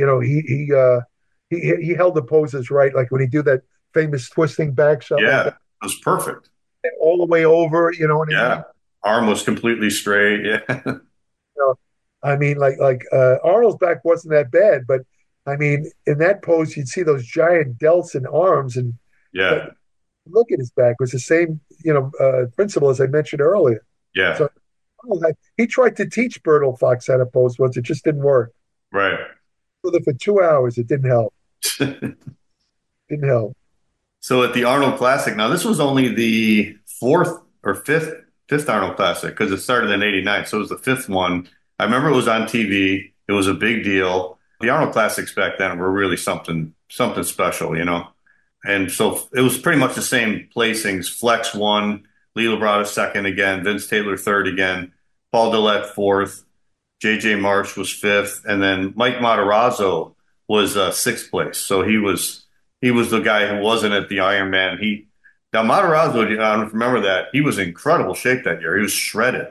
he held the poses right, like when he do that famous twisting back shot like Yeah, that, it was perfect. all the way over. You know what I mean? Yeah. Arm was completely straight. Yeah. You know, I mean, Arnold's back wasn't that bad, but I mean, in that pose, you'd see those giant delts and arms, and Yeah. but look at his back. It was the same, principle as I mentioned earlier. Yeah. So he tried to teach Bertil Fox how to pose once. It just didn't work. Right. For 2 hours, it didn't help. Didn't help. So at the Arnold Classic, now this was only the fourth or fifth Arnold Classic because it started in '89. So it was the fifth one. I remember it was on TV. It was a big deal. The Arnold Classics back then were really something special, you know. And so it was pretty much the same placings. Flex won, Lee Labrada second again, Vince Taylor third again, Paul Dillette fourth, J.J. Marsh was fifth, and then Mike Matarazzo was sixth place. So he was the guy who wasn't at the Ironman. Now Matarazzo, I don't remember that. He was in incredible shape that year. He was shredded.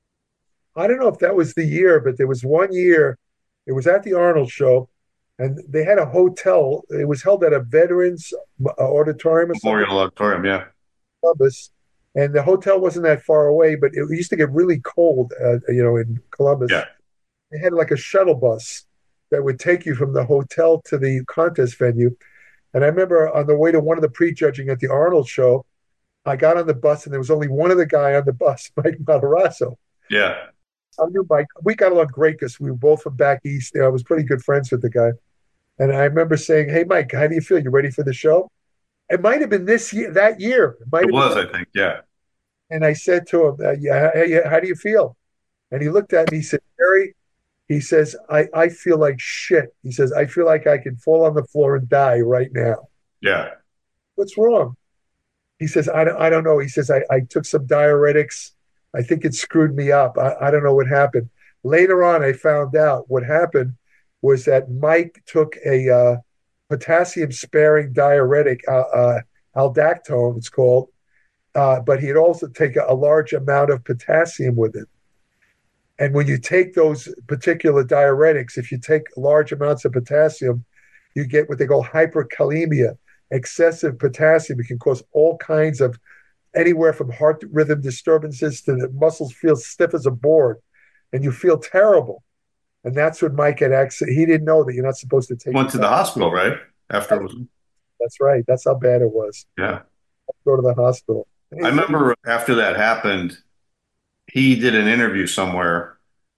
I don't know if that was the year, but there was one year. It was at the Arnold show, and they had a hotel. It was held at a Veterans Auditorium or something, Memorial Auditorium, yeah. Columbus. And the hotel wasn't that far away, but it used to get really cold, in Columbus. Yeah. They had like a shuttle bus that would take you from the hotel to the contest venue. And I remember on the way to one of the prejudging at the Arnold show, I got on the bus and there was only one other guy on the bus, Mike Matarazzo. Yeah. I knew Mike. We got along great because we were both from back east. I was pretty good friends with the guy. And I remember saying, "Hey, Mike, how do you feel? You ready for the show?" It might have been this year, that year. It might It have was, been. I think, yeah. And I said to him, yeah, how do you feel? And he looked at me. He said, "Jerry," he says, I feel like shit. He says, "I feel like I can fall on the floor and die right now." Yeah. What's wrong? He says, I don't know. He says, I took some diuretics. I think it screwed me up. I don't know what happened. Later on, I found out what happened was that Mike took a potassium sparing diuretic, aldactone, it's called, but he had also taken a large amount of potassium with it. And when you take those particular diuretics, if you take large amounts of potassium, you get what they call hyperkalemia. Excessive potassium. It can cause all kinds of anywhere from heart rhythm disturbances to the muscles feel stiff as a board, and you feel terrible. And that's when Mike had accident. He didn't know that you're not supposed to take. Went to the hospital, right? After it was. That's right. That's how bad it was. Yeah. Go to the hospital. I remember after that happened, he did an interview somewhere.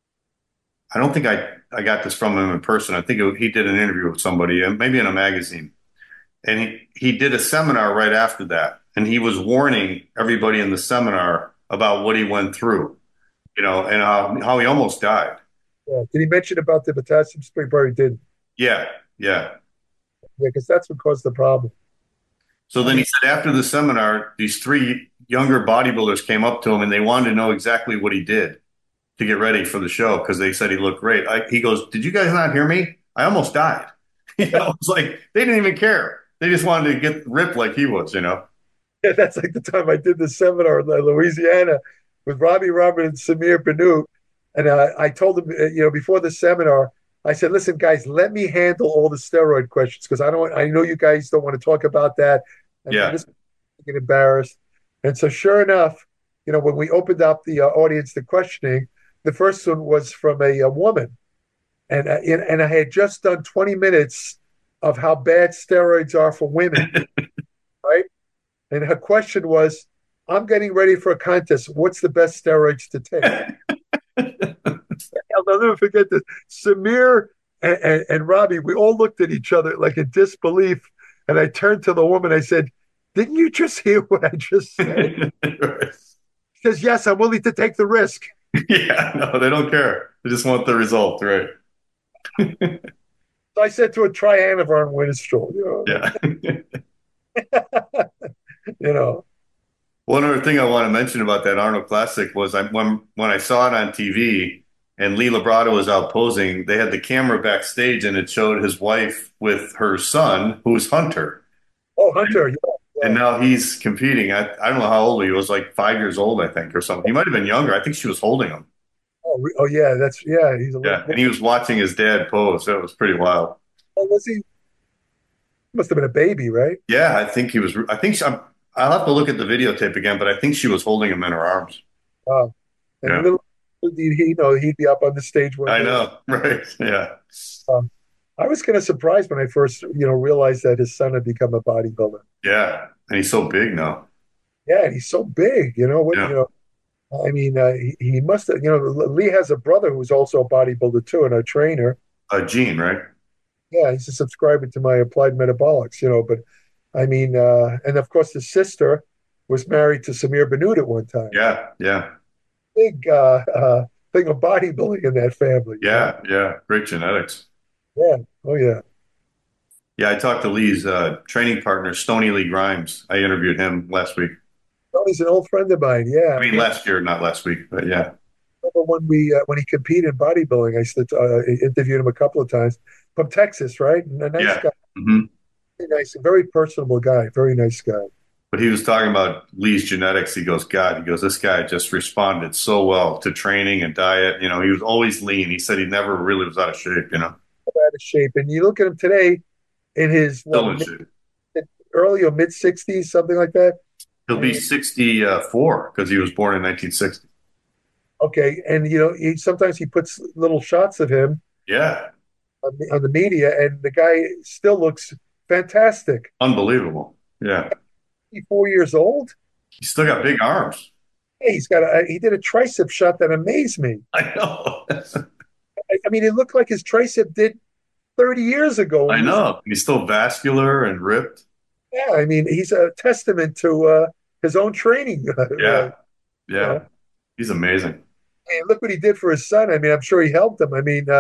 I don't think I got this from him in person. I think he did an interview with somebody, maybe in a magazine. And he did a seminar right after that. And he was warning everybody in the seminar about what he went through, you know, and how he almost died. Yeah. Did he mention about the potassium spray? Probably did. Yeah, yeah. Yeah, because that's what caused the problem. So then he said after the seminar, these three younger bodybuilders came up to him and they wanted to know exactly what he did to get ready for the show because they said he looked great. He goes, "Did you guys not hear me? I almost died." You know, it's like they didn't even care. They just wanted to get ripped like he was, you know? Yeah, that's like the time I did the seminar in Louisiana with Robbie Robert and Samir Banu. And I told them, before the seminar, I said, "Listen, guys, let me handle all the steroid questions because I know you guys don't want to talk about that." And Yeah. I'm just get embarrassed. And so sure enough, when we opened up the audience to questioning, the first one was from a woman, and I had just done 20 minutes of how bad steroids are for women, right? And her question was, "I'm getting ready for a contest. What's the best steroids to take?" I'll never forget this. Samir and Robbie, we all looked at each other like in disbelief. And I turned to the woman. I said, "Didn't you just hear what I just said?" She says, "Yes, I'm willing to take the risk." Yeah, no, they don't care. They just want the result, right? So I said to her, "Try Anavar and Winstrol." Yeah. You know. One other thing I want to mention about that Arnold Classic was when I saw it on TV and Lee Labrada was out posing, they had the camera backstage and it showed his wife with her son, who's Hunter. Oh, Hunter, yeah. And now he's competing. I don't know how old he was, like 5 years old, I think, or something. He might have been younger. I think she was holding him. Oh, yeah, he's a Yeah, little. and he was watching his dad pose. That was pretty wild. Oh, was he? Must have been a baby, right? Yeah, I think he was. I'll have to look at the videotape again, but I think she was holding him in her arms. Wow. And Yeah, little did he know he'd be up on the stage one I day. know. Right. Yeah. Um, I was kind of surprised when I first, realized that his son had become a bodybuilder. Yeah. And he's so big now. Yeah, and he's so big. Yeah. I mean, he must have. Lee has a brother who's also a bodybuilder too, and a trainer. Gene, right? Yeah, he's a subscriber to my Applied Metabolics. But I mean, and of course, his sister was married to Samir Benoot at one time. Yeah. Yeah. Big thing of bodybuilding in that family. Yeah. Yeah. Great genetics. Yeah. Oh yeah. Yeah. I talked to Lee's training partner, Stony Lee Grimes. I interviewed him last week. Tony's an old friend of mine. Yeah. I mean, last year, not last week, but yeah. Remember when he competed in bodybuilding, I used to interviewed him a couple of times from Texas, right? And a nice Yeah. guy, Hmm. very nice, very personable guy, very nice guy. But he was talking about Lee's genetics. He goes, this guy just responded so well to training and diet. He was always lean. He said he never really was out of shape. Out of shape, and you look at him today in his Still in shape. early or mid 60s, something like that. He'll be 64 because he was born in 1960. Okay, and sometimes he puts little shots of him Yeah. on the media, and the guy still looks fantastic. Unbelievable. Yeah. He's 4 years old. He's still got big arms. Hey, he did a tricep shot that amazed me. I know. I mean, it looked like his tricep did 30 years ago. I know. He's still vascular and ripped. Yeah, I mean, he's a testament to his own training. Yeah. Yeah. Yeah. He's amazing. And look what he did for his son. I mean, I'm sure he helped him.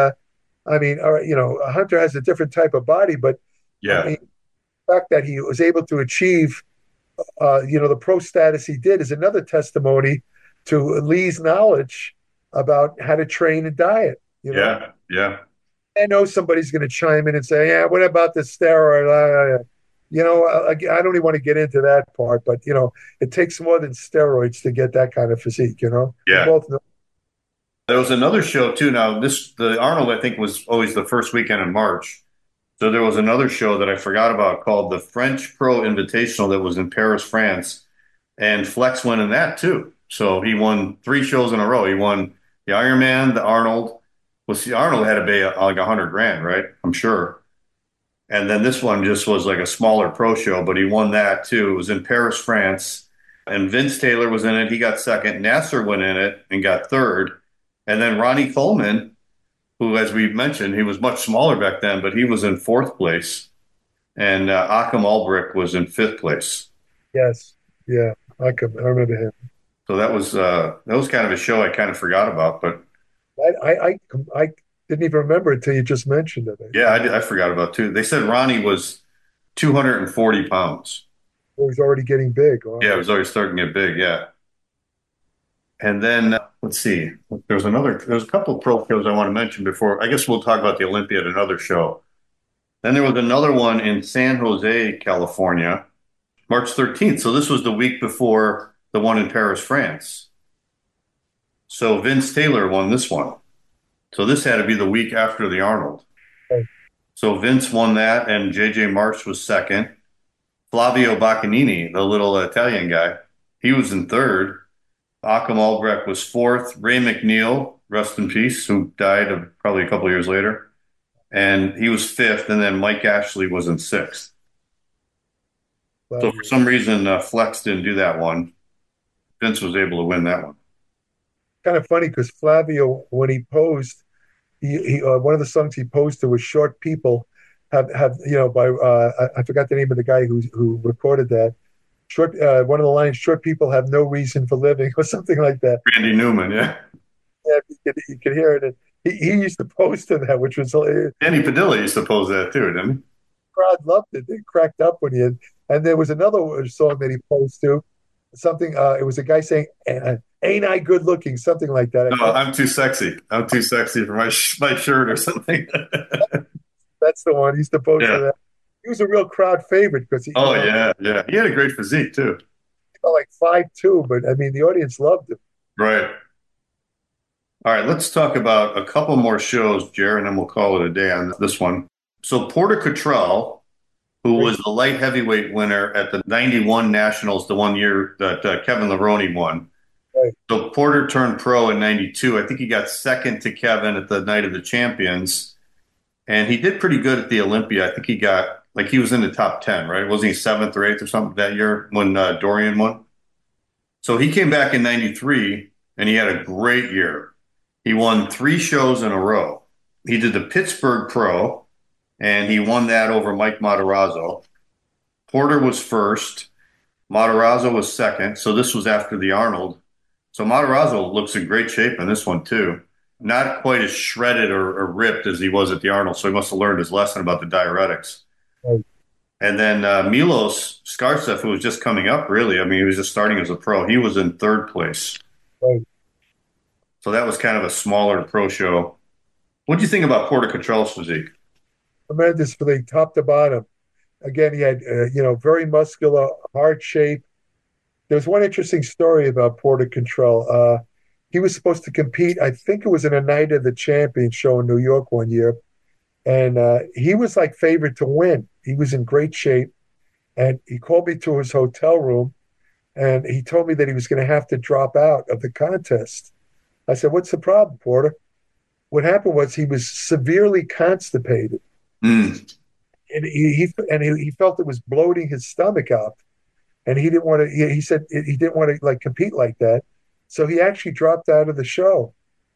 Hunter has a different type of body, but Yeah. I mean, the fact that he was able to achieve, the pro status he did is another testimony to Lee's knowledge about how to train and diet. Yeah. Yeah. I know somebody's going to chime in and say, "Yeah, what about the steroid?" I don't even want to get into that part, but it takes more than steroids to get that kind of physique. We Yeah. both know. There was another show too. Now, the Arnold, I think, was always the first weekend in March. So there was another show that I forgot about called the French Pro Invitational that was in Paris, France, and Flex went in that too. So he won 3 shows in a row. He won the Ironman, the Arnold. Well, see, Arnold had to pay like 100 grand, right? I'm sure. And then this one just was like a smaller pro show, but he won that too. It was in Paris, France, and Vince Taylor was in it. He got second. Nasser went in it and got third. And then Ronnie Coleman, who, as we mentioned, he was much smaller back then, but he was in 4th place. And Akam Ulbrich was in 5th place. Yes, yeah, I remember him. So that was kind of a show I kind of forgot about, but I didn't even remember it until you just mentioned it. yeah, I forgot about too. They said Ronnie was 240 pounds. He was already getting big. Wow. Yeah, it was already starting to get big. Yeah. And then let's see, there's a couple of pro shows I want to mention before. I guess we'll talk about the Olympia at another show. Then there was another one in San Jose, California, March 13th. So this was the week before the one in Paris, France. So Vince Taylor won this one. So this had to be the week after the Arnold. Okay. So Vince won that, and JJ March was second. Flavio Baccanini, the little Italian guy, he was in third. Occam Albrecht was fourth. Ray McNeil, rest in peace, who died probably a couple of years later. And he was fifth. And then Mike Ashley was in sixth. So for some reason, Flex didn't do that one. Vince was able to win that one. Kind of funny because Flavio, when he posed, he one of the songs he posed to was "Short People." Have by I forgot the name of the guy who recorded that. One of the lines, "Short people have no reason for living," or something like that. Randy Newman, yeah. Yeah, you could hear it. And he used to post to that, which was hilarious. Danny Padilla used to pose that too, didn't he? The crowd loved it. They cracked up when he had. And there was another song that he posed to. Something. It was a guy saying, "Ain't I good looking?" Something like that. No, I'm too sexy. I'm too sexy for my shirt or something. That's the one. He used to post Yeah. to that. He was a real crowd favorite because Oh, yeah. He had a great physique too. felt like 5'2", but I mean the audience loved him. Right. All right, let's talk about a couple more shows, Jer, and then we'll call it a day on this one. So Porter Cottrell, who was the light heavyweight winner at the 91 Nationals, the one year that Kevin Leroney won. Right. So Porter turned pro in 92. I think he got second to Kevin at the Night of the Champions. And he did pretty good at the Olympia. I think he got, he was in the top 10, right? Wasn't he seventh or eighth or something that year when Dorian won? So he came back in 93 and he had a great year. He won 3 shows in a row. He did the Pittsburgh Pro, and he won that over Mike Matarazzo. Porter was first. Matarazzo was second. So this was after the Arnold. So Matarazzo looks in great shape in this one, too. Not quite as shredded or ripped as he was at the Arnold, so he must have learned his lesson about the diuretics. Right. And then Milos Skarcev, who was just coming up, really. I mean, he was just starting as a pro. He was in third place. Right. So that was kind of a smaller pro show. What do you think about Porter Cottrell's physique? Tremendous physique, top to bottom. Again, he had very muscular, hard shape. There's one interesting story about Porter Cottrell. He was supposed to compete. I think it was in a Night of the Champions show in New York one year, and he was like favored to win. He was in great shape, and he called me to his hotel room, and he told me that he was going to have to drop out of the contest. I said, "What's the problem, Porter?" What happened was he was severely constipated, and he felt it was bloating his stomach out, and he didn't want to. He said he didn't want to compete like that, so he actually dropped out of the show.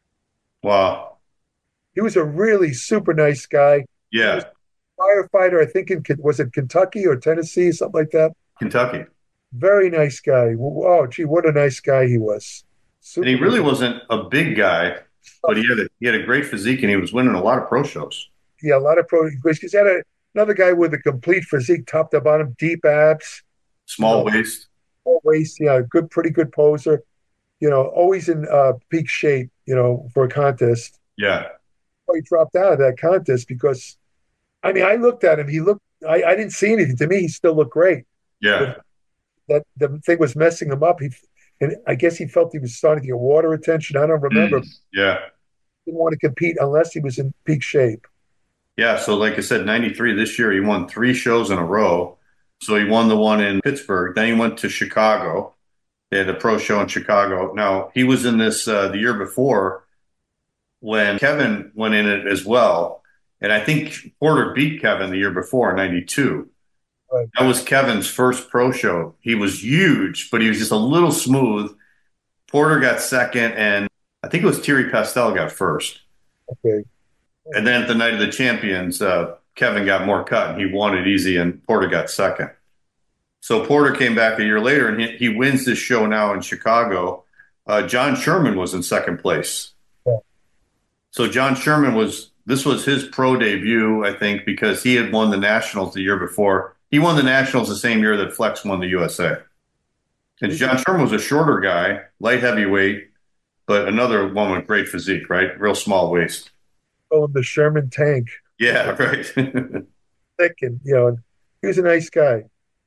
Wow. He was a really super nice guy. Yeah. Firefighter, I think was it Kentucky or Tennessee, something like that. Kentucky. Very nice guy. Oh, gee, what a nice guy he was. And he really wasn't a big guy, but he had a great physique, and he was winning a lot of pro shows. Yeah, a lot of pro. He's had another guy with a complete physique, top to bottom, deep abs, small waist. Small waist, yeah, pretty good poser. Always in peak shape. For a contest. Yeah. He dropped out of that contest because, I mean, I looked at him. I didn't see anything. To me, he still looked great. Yeah. But the thing was messing him up. And I guess he felt he was starting to get water retention. I don't remember. Yeah. He didn't want to compete unless he was in peak shape. Yeah. So like I said, 93 this year, he won 3 shows in a row. So he won the one in Pittsburgh. Then he went to Chicago. They had a pro show in Chicago. Now, he was in this the year before when Kevin went in it as well. And I think Porter beat Kevin the year before, 92. Right. That was Kevin's first pro show. He was huge, but he was just a little smooth. Porter got second, and I think it was Thierry Pastel got first. Okay. And then at the Night of the Champions, Kevin got more cut, and he won it easy, and Porter got second. So Porter came back a year later, and he wins this show now in Chicago. John Sherman was in second place. Yeah. So John Sherman this was his pro debut, I think, because he had won the Nationals the year before. He won the Nationals the same year that Flex won the USA. And John Sherman was a shorter guy, light heavyweight, but another one with great physique, right? Real small waist. Oh, the Sherman tank. Yeah, right. Thick and, he was a nice guy.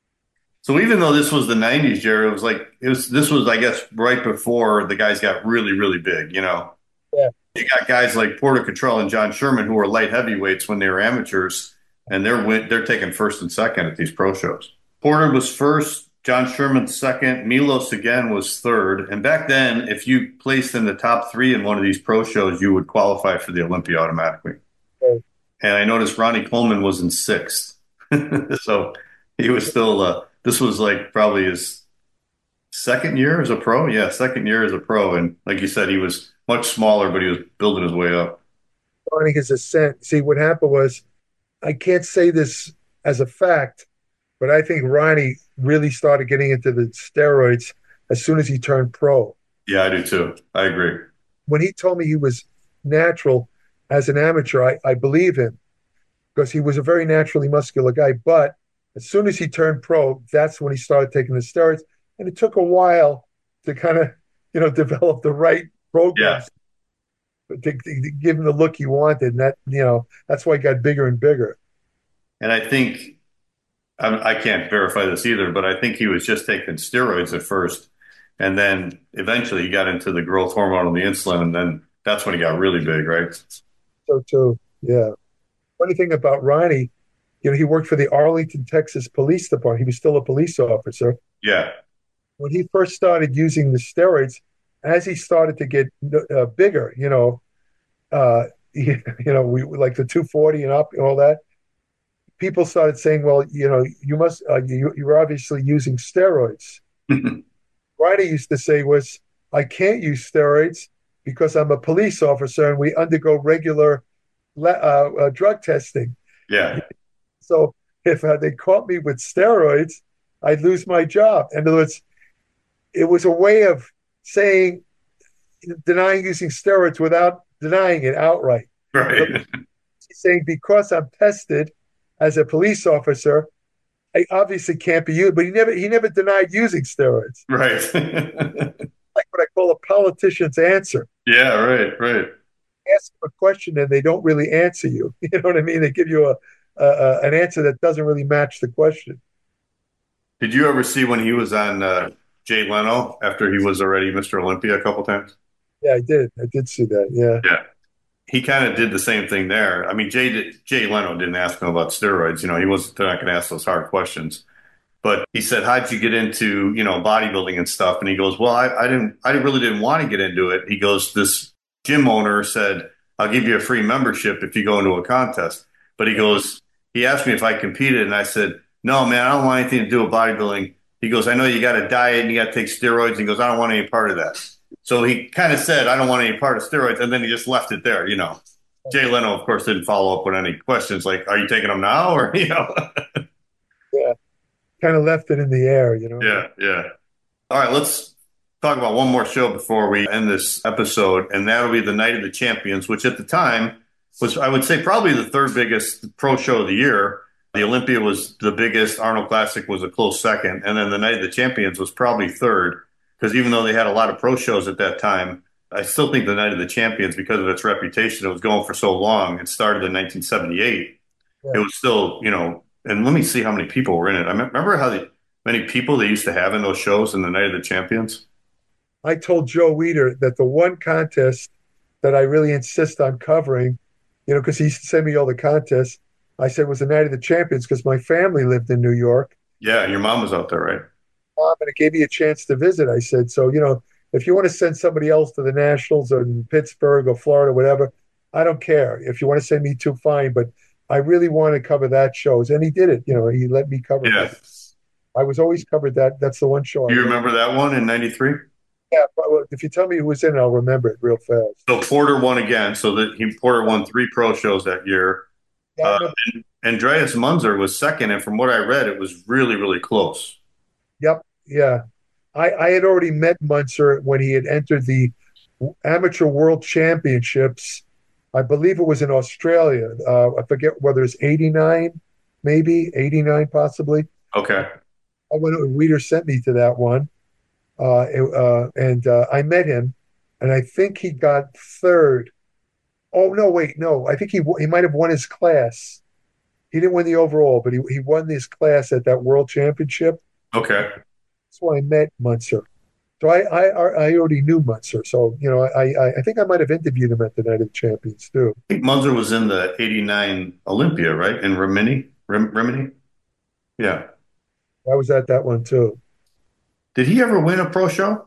So even though this was the 90s, Jerry, this was, I guess, right before the guys got really, really big, Yeah. You got guys like Porter Cottrell and John Sherman who were light heavyweights when they were amateurs, and they're taking first and second at these pro shows. Porter was first, John Sherman second, Milos again was third. And back then, if you placed in the top three in one of these pro shows, you would qualify for the Olympia automatically. Okay. And I noticed Ronnie Coleman was in sixth. So he was still, this was like probably his second year as a pro. Yeah, second year as a pro. And like you said, he was much smaller, but he was building his way up. Starting his ascent. See, what happened was, I can't say this as a fact, but I think Ronnie really started getting into the steroids as soon as he turned pro. Yeah, I do too. I agree. When he told me he was natural as an amateur, I believe him because he was a very naturally muscular guy. But as soon as he turned pro, that's when he started taking the steroids. And it took a while to kind of, develop the right Yeah. programs to give him the look he wanted. And that's why he got bigger and bigger. And I think, I can't verify this either, but I think he was just taking steroids at first. And then eventually he got into the growth hormone and the insulin. And then that's when he got really big, right? So too, yeah. Funny thing about Ronnie, he worked for the Arlington, Texas Police Department. He was still a police officer. Yeah. When he first started using the steroids, as he started to get bigger, we like the 240 and up and all that. People started saying, "Well, you must you're obviously using steroids." Ronnie used to say was, "I can't use steroids because I'm a police officer and we undergo regular drug testing. Yeah. So if they caught me with steroids, I'd lose my job." In other words, it was a way of denying using steroids without denying it outright. Right. He's saying because I'm tested as a police officer, I obviously can't be used. But he never denied using steroids. Right. Like what I call a politician's answer. Yeah, right. Ask them a question and they don't really answer you. You know what I mean? They give you an answer that doesn't really match the question. Did you ever see when he was on Jay Leno after he was already Mr. Olympia a couple times? Yeah, I did. I did see that. Yeah. Yeah. He kind of did the same thing there. I mean, Jay Leno didn't ask him about steroids. He wasn't, they're not going to ask those hard questions. But he said, "How'd you get into, bodybuilding and stuff?" And he goes, "Well, I really didn't want to get into it." He goes, "This gym owner said, I'll give you a free membership if you go into a contest." But he goes, he asked me if I competed. And I said, "No, man, I don't want anything to do with bodybuilding." He goes, "I know you got a diet and you got to take steroids." He goes, "I don't want any part of that." So he kind of said, "I don't want any part of steroids." And then he just left it there, Jay Leno, of course, didn't follow up with any questions like, "Are you taking them now?" Or, Yeah. Kind of left it in the air, Yeah. All right, let's talk about one more show before we end this episode, and that'll be the Night of the Champions, which at the time was, I would say, probably the third biggest pro show of the year. The Olympia was the biggest, Arnold Classic was a close second, and then the Night of the Champions was probably third, because even though they had a lot of pro shows at that time, I still think the Night of the Champions, because of its reputation, it was going for so long. It started in 1978. Yeah. It was still, and let me see how many people were in it. I remember how many people they used to have in those shows in the Night of the Champions. I told Joe Weider that the one contest that I really insist on covering, because he used to send me all the contests, I said was the Night of the Champions because my family lived in New York. Yeah, and your mom was out there, right? And it gave me a chance to visit. I said, so, if you want to send somebody else to the Nationals or in Pittsburgh or Florida, whatever, I don't care. If you want to send me to, fine. But I really want to cover that shows. And he did it. He let me cover it. I was always covered that. That's the one show. Do you remember that one in 93? Yeah. But if you tell me who was in it, I'll remember it real fast. So Porter won again. So Porter won 3 pro shows that year. Yeah, Andreas Munzer was second. And from what I read, it was really, really close. Yep. Yeah. I had already met Munzer when he had entered the Amateur World Championships. I believe it was in Australia. I forget whether it's 89, maybe 89, possibly. Okay. Weider sent me to that one. And I met him, and I think he got third. Oh, no, wait, no. I think he might have won his class. He didn't win the overall, but he won this class at that World Championship. Okay. That's why I met Munzer. So I already knew Munzer. So, I think I might have interviewed him at the Night of the Champions, too. I think Munzer was in the 89 Olympia, right? In Rimini? Rimini? Yeah. I was at that one, too. Did he ever win a pro show?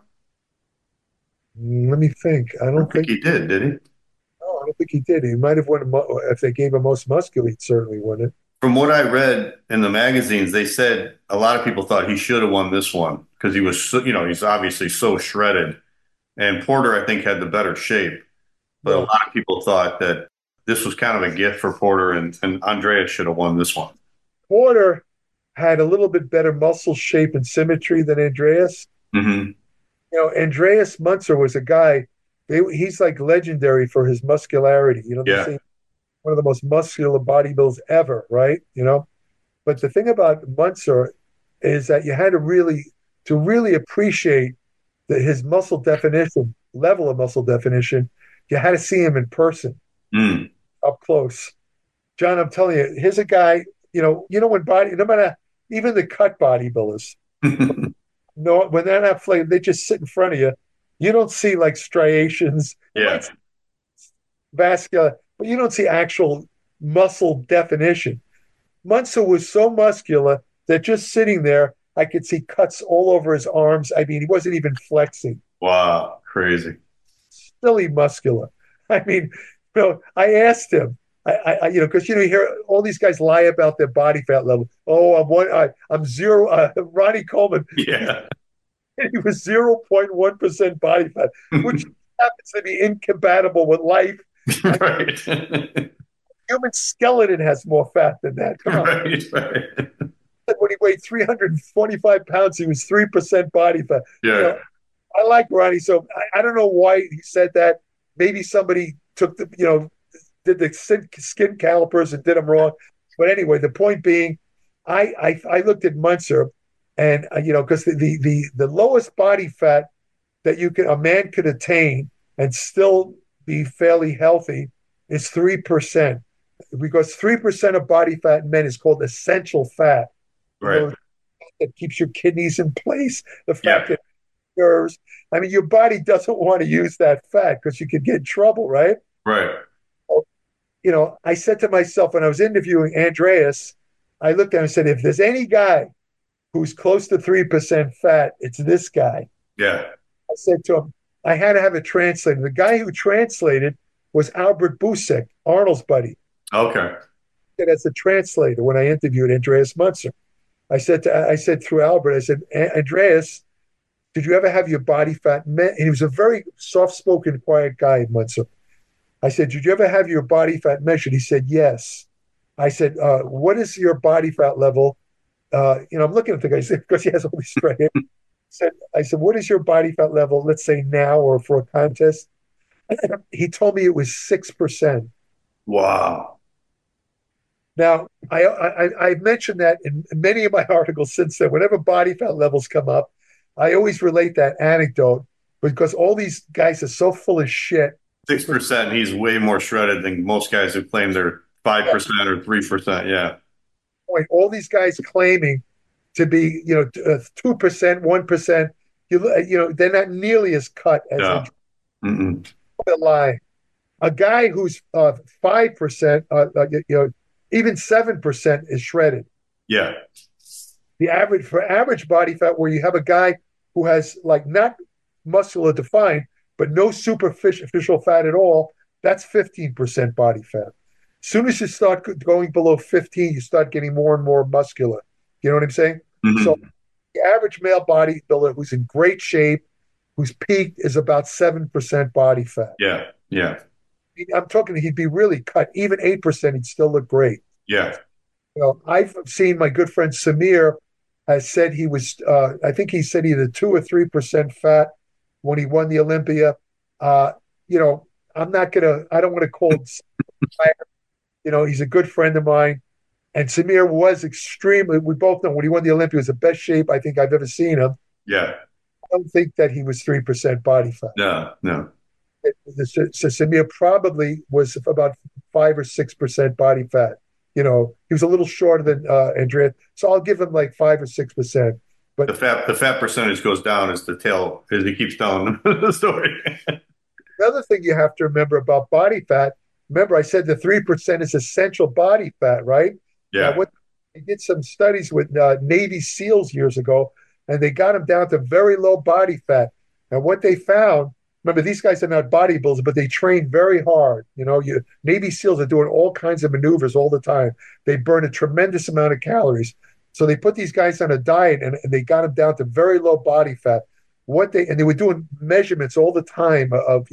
Let me think. I I don't don't think think. he did he? No, I don't think he did. He might have won. If they gave him most muscular, he'd certainly won it. From what I read in the magazines, they said a lot of people thought he should have won this one because he was, he's obviously so shredded. And Porter, I think, had the better shape. But a Yeah. lot of people thought that this was kind of a gift for Porter, and Andreas should have won this one. Porter had a little bit better muscle shape and symmetry than Andreas. Hmm. Andreas Munzer was a guy. He's like legendary for his muscularity. They Yeah. say one of the most muscular bodybuilders ever, right? But the thing about Munzer is that you had to really appreciate his muscle definition, level of muscle definition. You had to see him in person, Mm. up close. John, I'm telling you, here's a guy. When no matter even the cut bodybuilders, no, when they're not flaying, they just sit in front of you. You don't see like striations. You Yeah. might see vascular, but you don't see actual muscle definition. Munzer was so muscular that just sitting there, I could see cuts all over his arms. I mean, he wasn't even flexing. Wow. Crazy. Silly muscular. I mean, I asked him, because you hear all these guys lie about their body fat level. Oh, I'm zero. Ronnie Coleman, Yeah. he was 0.1% body fat, which happens to be incompatible with life. Right. Human skeleton has more fat than that. Come on. Right. When he weighed 325 pounds, he was 3% body fat. Yeah. I like Ronnie, so I don't know why he said that. Maybe somebody took did the skin calipers and did them wrong. But anyway, the point being, I looked at Munzer, and because the lowest body fat that a man could attain and still be fairly healthy is 3%, because 3% of body fat in men is called essential fat. Right. That keeps your kidneys in place. The Yeah. fact that nerves. I mean, your body doesn't want to use that fat because you could get in trouble, right? Right. I said to myself when I was interviewing Andreas, I looked at him and said, if there's any guy who's close to 3% fat, it's this guy. Yeah. I said to him, I had to have it translated. The guy who translated was Albert Busek, Arnold's buddy. Okay. As a translator when I interviewed Andreas Munzer. I said through Albert, I said, Andreas, did you ever have your body fat met? And he was a very soft-spoken, quiet guy, Munzer. I said, did you ever have your body fat measured? He said, yes. I said, what is your body fat level? I'm looking at the guy because he has all these straight hair. I said, what is your body fat level, let's say now or for a contest? He told me it was 6%. Wow. Now, I've mentioned that in many of my articles since then. Whenever body fat levels come up, I always relate that anecdote because all these guys are so full of shit. 6%. He's way more shredded than most guys who claim they're 5% or 3%. Yeah. All these guys claiming to be, 2%, 1%. They're not nearly as cut as they're lying. A guy who's 5%, even 7% is shredded. Yeah. The average body fat, where you have a guy who has not muscular defined, but no superficial fat at all, that's 15% body fat. As soon as you start going below 15, you start getting more and more muscular. You know what I'm saying? Mm-hmm. So the average male bodybuilder who's in great shape, whose peak is about 7% body fat. Yeah. Yeah. I'm talking, he'd be really cut. Even 8%, he'd still look great. Yeah. I've seen my good friend Samir has said he was, I think he said either 2 or 3% fat when he won the Olympia. I don't want to call him, he's a good friend of mine. And Samir was extremely, we both know when he won the Olympia, he was the best shape I think I've ever seen him. Yeah. I don't think that he was 3% body fat. No. So Samir probably was about 5 or 6% body fat. He was a little shorter than Andrea, so I'll give him like 5 or 6%. But the fat percentage goes down as he keeps telling the story. Another thing you have to remember about body fat. Remember, I said the 3% is essential body fat, right? Yeah. I did some studies with Navy SEALs years ago. and they got them down to very low body fat. And what they found, remember, these guys are not bodybuilders, but they train very hard. Navy SEALs are doing all kinds of maneuvers all the time. They burn a tremendous amount of calories. So they put these guys on a diet, and they got them down to very low body fat. And they were doing measurements all the time of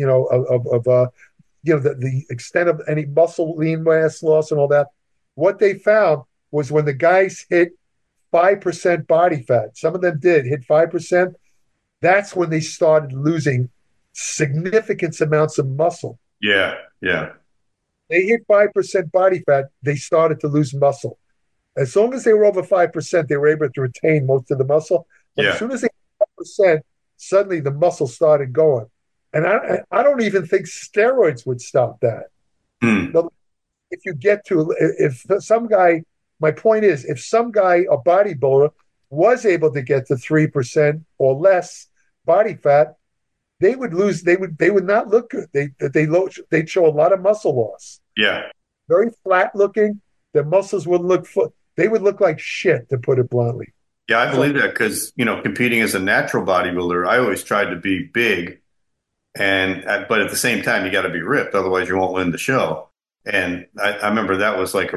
the extent of any muscle lean mass loss and all that. What they found was when the guys hit 5% body fat, some of them did hit 5%, that's when they started losing significant amounts of muscle. Yeah. They hit 5% body fat, they started to lose muscle. As long as they were over 5%, they were able to retain most of the muscle. But as soon as they hit 5%, suddenly the muscle started going. And I don't even think steroids would stop that. If you get to, if some guy, my point is, if some guy, a bodybuilder, was able to get to 3% or less body fat, they would not look good. They'd show a lot of muscle loss. Yeah. Very flat looking. Their muscles would they would look like shit, to put it bluntly. Yeah, I believe that because, competing as a natural bodybuilder, I always tried to be big. But at the same time, you got to be ripped. Otherwise you won't win the show. And I remember that was like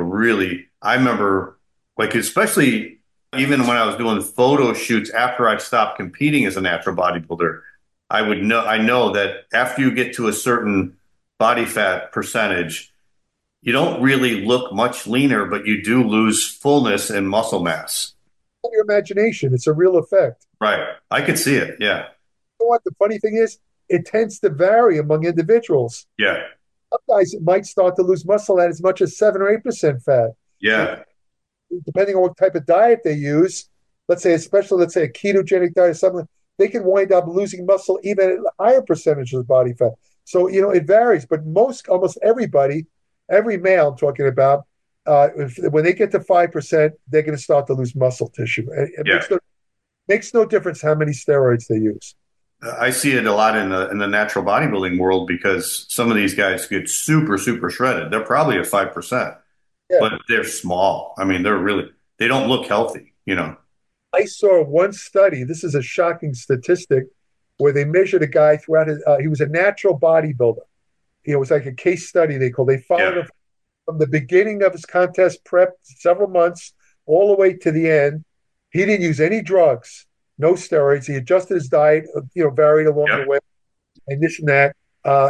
especially even when I was doing photo shoots after I stopped competing as a natural bodybuilder, I know that after you get to a certain body fat percentage, you don't really look much leaner, but you do lose fullness and muscle mass. Your imagination, it's a real effect. Right. I could see it. Yeah. You know what the funny thing is? It tends to vary among individuals. Yeah. Some guys might start to lose muscle at as much as 7 or 8% fat. Yeah. Depending on what type of diet they use, especially a ketogenic diet or something, they can wind up losing muscle even at higher percentages of body fat. So, it varies, but almost everybody, every male I'm talking about, when they get to 5%, they're going to start to lose muscle tissue. It makes no difference how many steroids they use. I see it a lot in the natural bodybuilding world because some of these guys get super, super shredded. They're probably at 5%, but they're small. I mean, they don't look healthy, I saw one study. This is a shocking statistic where they measured a guy throughout he was a natural bodybuilder. It was like a case study they followed him from the beginning of his contest prep, several months, all the way to the end. He didn't use any drugs. No steroids. He adjusted his diet, varied along the way, and this and that.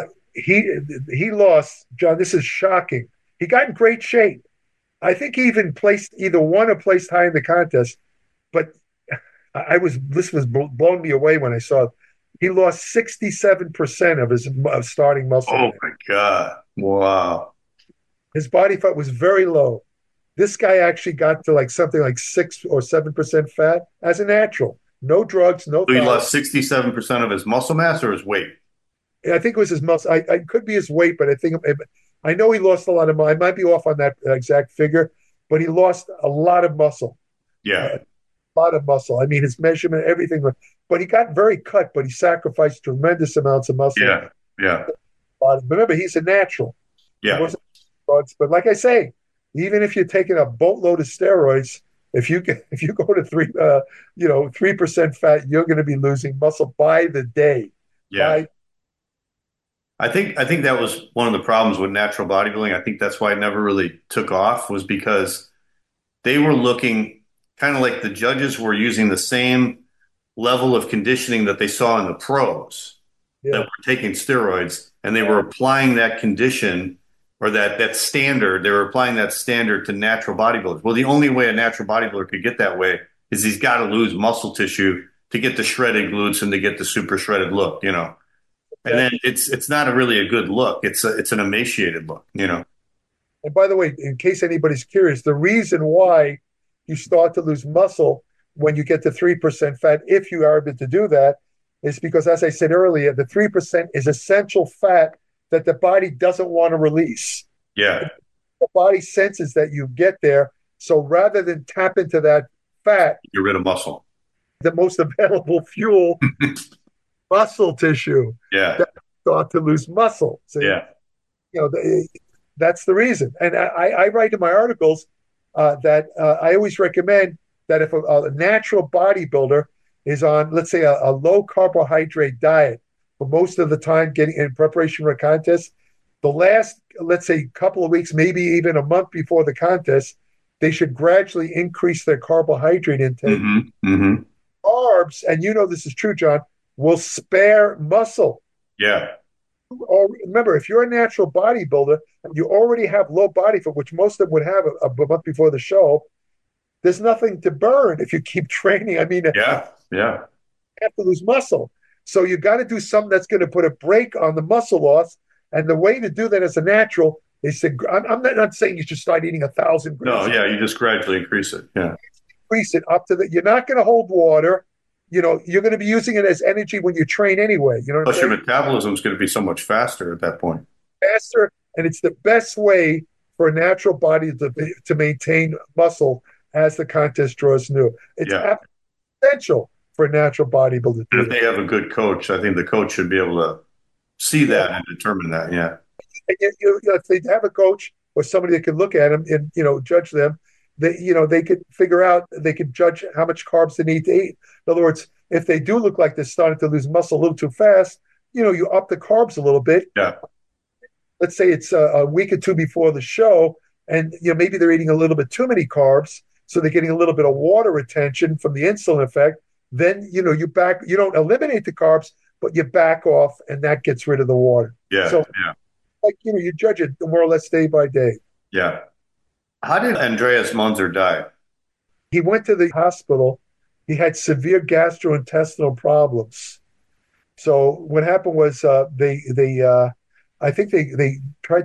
He lost, John. This is shocking. He got in great shape. I think he even either won or placed high in the contest. But this was blowing me away when I saw it. He lost 67% of his starting muscle. Oh my God! Wow. His body fat was very low. This guy actually got to something like 6 or 7% fat as a natural. No drugs, no. So he lost 67% of his muscle mass or his weight? I think it was his muscle. I could be his weight, but I know he lost a lot of muscle. I might be off on that exact figure, but he lost a lot of muscle. Yeah. A lot of muscle. I mean, his measurement, everything. But he got very cut, but he sacrificed tremendous amounts of muscle. Yeah. But remember, he's a natural. Yeah. But like I say, even if you're taking a boatload of steroids, if you go to 3% fat, you're going to be losing muscle by the day. Yeah. I think that was one of the problems with natural bodybuilding. I think that's why it never really took off, was because they were looking kind of like the judges were using the same level of conditioning that they saw in the pros that were taking steroids, and they were applying that condition or that standard. They were applying that standard to natural bodybuilders. Well, the only way a natural bodybuilder could get that way is he's got to lose muscle tissue to get the shredded glutes and to get the super shredded look, And then it's not really a good look. It's an emaciated look, And by the way, in case anybody's curious, the reason why you start to lose muscle when you get to 3% fat, if you are able to do that, is because, as I said earlier, the 3% is essential fat that the body doesn't want to release. Yeah. The body senses that you get there. So rather than tap into that fat, get rid of muscle. The most available fuel, muscle tissue. Yeah. That start to lose muscle. So, that's the reason. And I write in my articles that I always recommend that if a natural bodybuilder is on, let's say, a low carbohydrate diet for most of the time, getting in preparation for a contest, the last, let's say, couple of weeks, maybe even a month before the contest, they should gradually increase their carbohydrate intake. Mm-hmm. Mm-hmm. Carbs, and you know this is true, John, will spare muscle. Yeah. Or remember, if you're a natural bodybuilder and you already have low body fat, which most of them would have a month before the show, there's nothing to burn if you keep training. I mean, Yeah. Yeah. you have to lose muscle. So you got to do something that's going to put a brake on the muscle loss. And the way to do that as a natural is to, I'm not saying you should start eating 1,000 grams. No, yeah, you just gradually increase it. Yeah. Increase it up to the, you're not going to hold water. You know, you're going to be using it as energy when you train anyway. You know what I'm Plus, your saying? metabolism is going to be so much faster at that point. Faster, and it's the best way for a natural body to maintain muscle as the contest draws near. It's essential for a natural bodybuilder. And if they have a good coach, I think the coach should be able to see that and determine that. Yeah. And if they have a coach or somebody that can look at them and judge them, they could figure out, they could judge how much carbs they need to eat. In other words, if they do look like they're starting to lose muscle a little too fast, you up the carbs a little bit. Yeah. Let's say it's a week or two before the show, and maybe they're eating a little bit too many carbs, so they're getting a little bit of water retention from the insulin effect. Then you don't eliminate the carbs, but you back off, and that gets rid of the water. Yeah. So, yeah. you judge it more or less day by day. Yeah. How did Andreas Munzer die? He went to the hospital. He had severe gastrointestinal problems. So what happened was I think they tried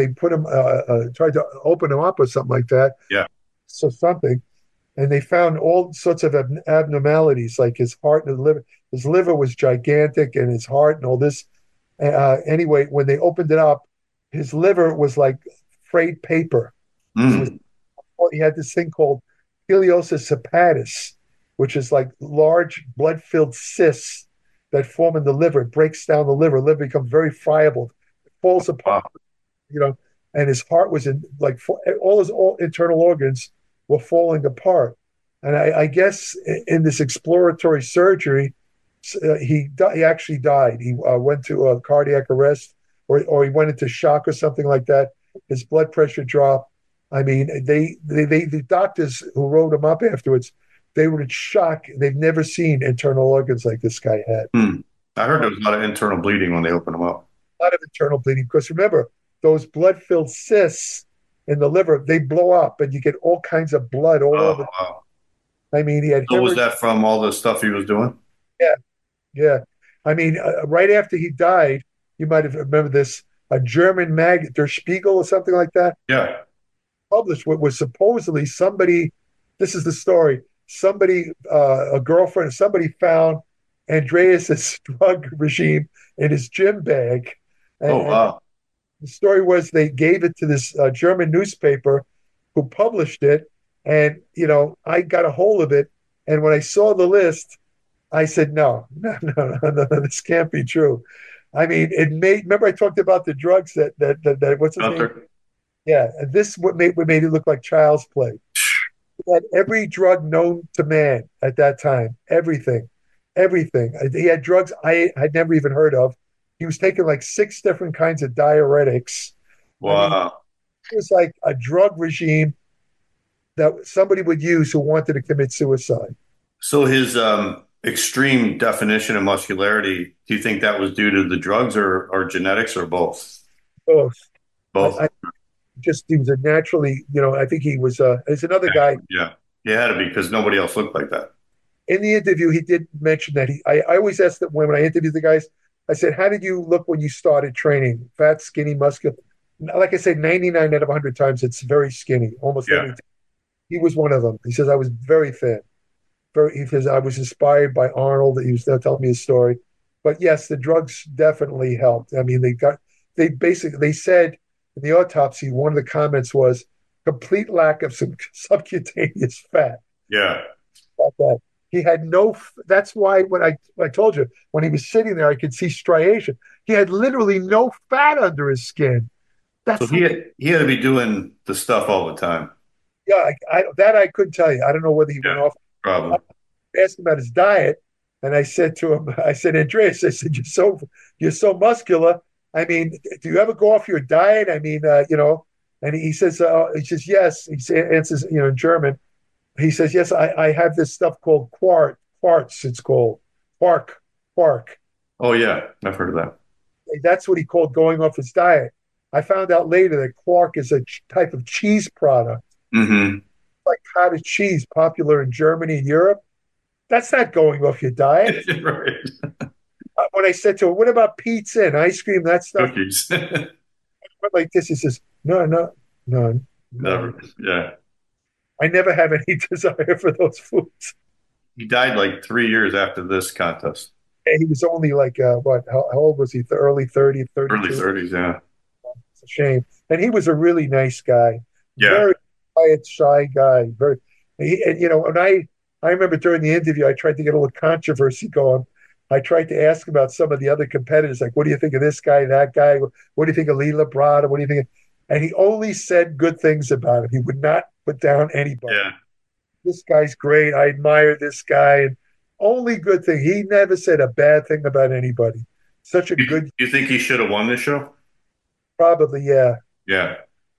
to open him up or something like that. Yeah. So something, and they found all sorts of abnormalities, like his heart and his liver. His liver was gigantic, and his heart and all this. Anyway, when they opened it up, his liver was like frayed paper. Mm. He had this thing called ileosis hepatis, which is like large blood-filled cysts that form in the liver. It breaks down the liver. Liver becomes very friable. It falls apart, and his heart was in all internal organs were falling apart. And I guess in this exploratory surgery, he actually died. He went to a cardiac arrest, or he went into shock or something like that. His blood pressure dropped. I mean, the doctors who wrote him up afterwards, they were in shock. They've never seen internal organs like this guy had. I heard there was a lot of internal bleeding when they opened him up. A lot of internal bleeding, because remember, those blood-filled cysts in the liver, they blow up, and you get all kinds of blood all over. Wow. I mean, he had. So was that from all the stuff he was doing? Yeah. I mean, right after he died, you might have remembered this. A German magazine, Der Spiegel or something like that. Yeah. Published what was supposedly somebody. This is the story. Somebody, a girlfriend, somebody found Andreas's drug regime in his gym bag. And wow. the story was they gave it to this German newspaper who published it. And, I got a hold of it. And when I saw the list, I said, no, this can't be true. I mean, remember I talked about the drugs that what's his name? Yeah. This what made it look like child's play. He had every drug known to man at that time. Everything. He had drugs I had never even heard of. He was taking like 6 different kinds of diuretics. Wow. I mean, it was like a drug regime that somebody would use who wanted to commit suicide. So his extreme definition of muscularity, do you think that was due to the drugs or genetics or both? Both. Both. He was a naturally, I think he was, there's another guy. Yeah. He had to be, because nobody else looked like that. In the interview, he did mention that I always ask that when I interview the guys, I said, how did you look when you started training? Fat, skinny, muscular? Like I said, 99 out of 100 times, it's very skinny, almost every time. He was one of them. He says, I was very thin. He says, I was inspired by Arnold. He was telling me his story. But yes, the drugs definitely helped. I mean, they said in the autopsy, one of the comments was complete lack of some subcutaneous fat. Yeah. About that. He had that's why when I told you, when he was sitting there, I could see striation. He had literally no fat under his skin. So he had to be doing the stuff all the time. Yeah, I couldn't tell you. I don't know whether he went off. Probably. I asked him about his diet, And I said to him, I said, Andreas, I said, you're so muscular. I mean, do you ever go off your diet? I mean, and he says, yes. He answers, in German. He says, yes, I have this stuff called quartz. It's called quark. Oh yeah, I've heard of that. That's what he called going off his diet. I found out later that quark is a type of cheese product, Hmm. like cottage cheese, popular in Germany and Europe. That's not going off your diet. Right. When I said to him, "What about pizza and ice cream, that stuff?" Cookies. Went like this. He says, "No, no, no, Never. no. Yeah. I never have any desire for those foods." He died like 3 years after this contest. And he was only like, what? How old was he? The early 30s, Early 32. 30s, yeah. It's a shame. And he was a really nice guy, Yeah. very quiet, shy guy. And I remember during the interview, I tried to get a little controversy going. I tried to ask about some of the other competitors, like, what do you think of this guy, that guy? What do you think of Lee Labrada? What do you think? And he only said good things about him. He would not put down anybody. Yeah. This guy's great. I admire this guy. And only good thing. He never said a bad thing about anybody. Such a good, You think he should have won this show? probably, yeah. Yeah.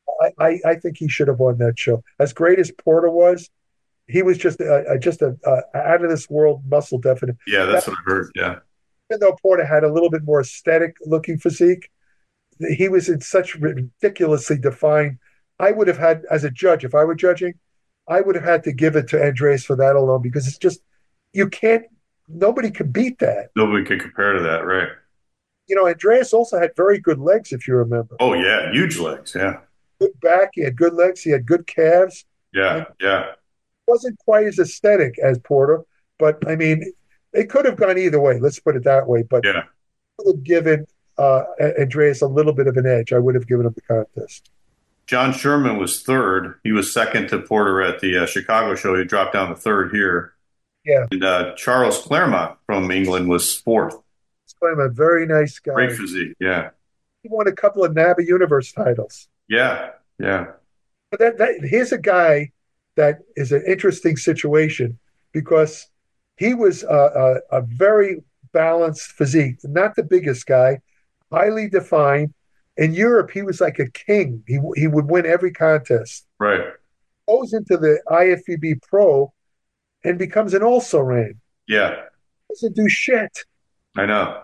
I think he should have won that show. As great as Porter was, he was just a out of this world muscle definite. Yeah, that's what I heard. Yeah. Even though Porter had a little bit more aesthetic looking physique, he was in such ridiculously defined. I would have had, as a judge, if I were judging, I would have had to give it to Andreas for that alone because it's just you can't. Nobody could beat that. Nobody could compare to that, right? Andreas also had very good legs, if you remember. Oh yeah, huge legs. Yeah. Good back. He had good legs. He had good calves. And Yeah. Yeah. wasn't quite as aesthetic as Porter, but I mean, it could have gone either way. Let's put it that way. But Yeah. I would have given Andreas a little bit of an edge. I would have given him the contest. John Sherman was third. He was second to Porter at the Chicago show. He dropped down to third here. Yeah, And Charles Claremont from England was fourth. I'm a very nice Great guy. physique. Yeah. He won a couple of NABA Universe titles. Yeah. Yeah. But here's a guy that is an interesting situation because he was a very balanced physique, not the biggest guy, highly defined. In Europe, he was like a king. He would win every contest. Right. Goes into the IFBB Pro and becomes an also ran. Yeah. Doesn't do shit. I know.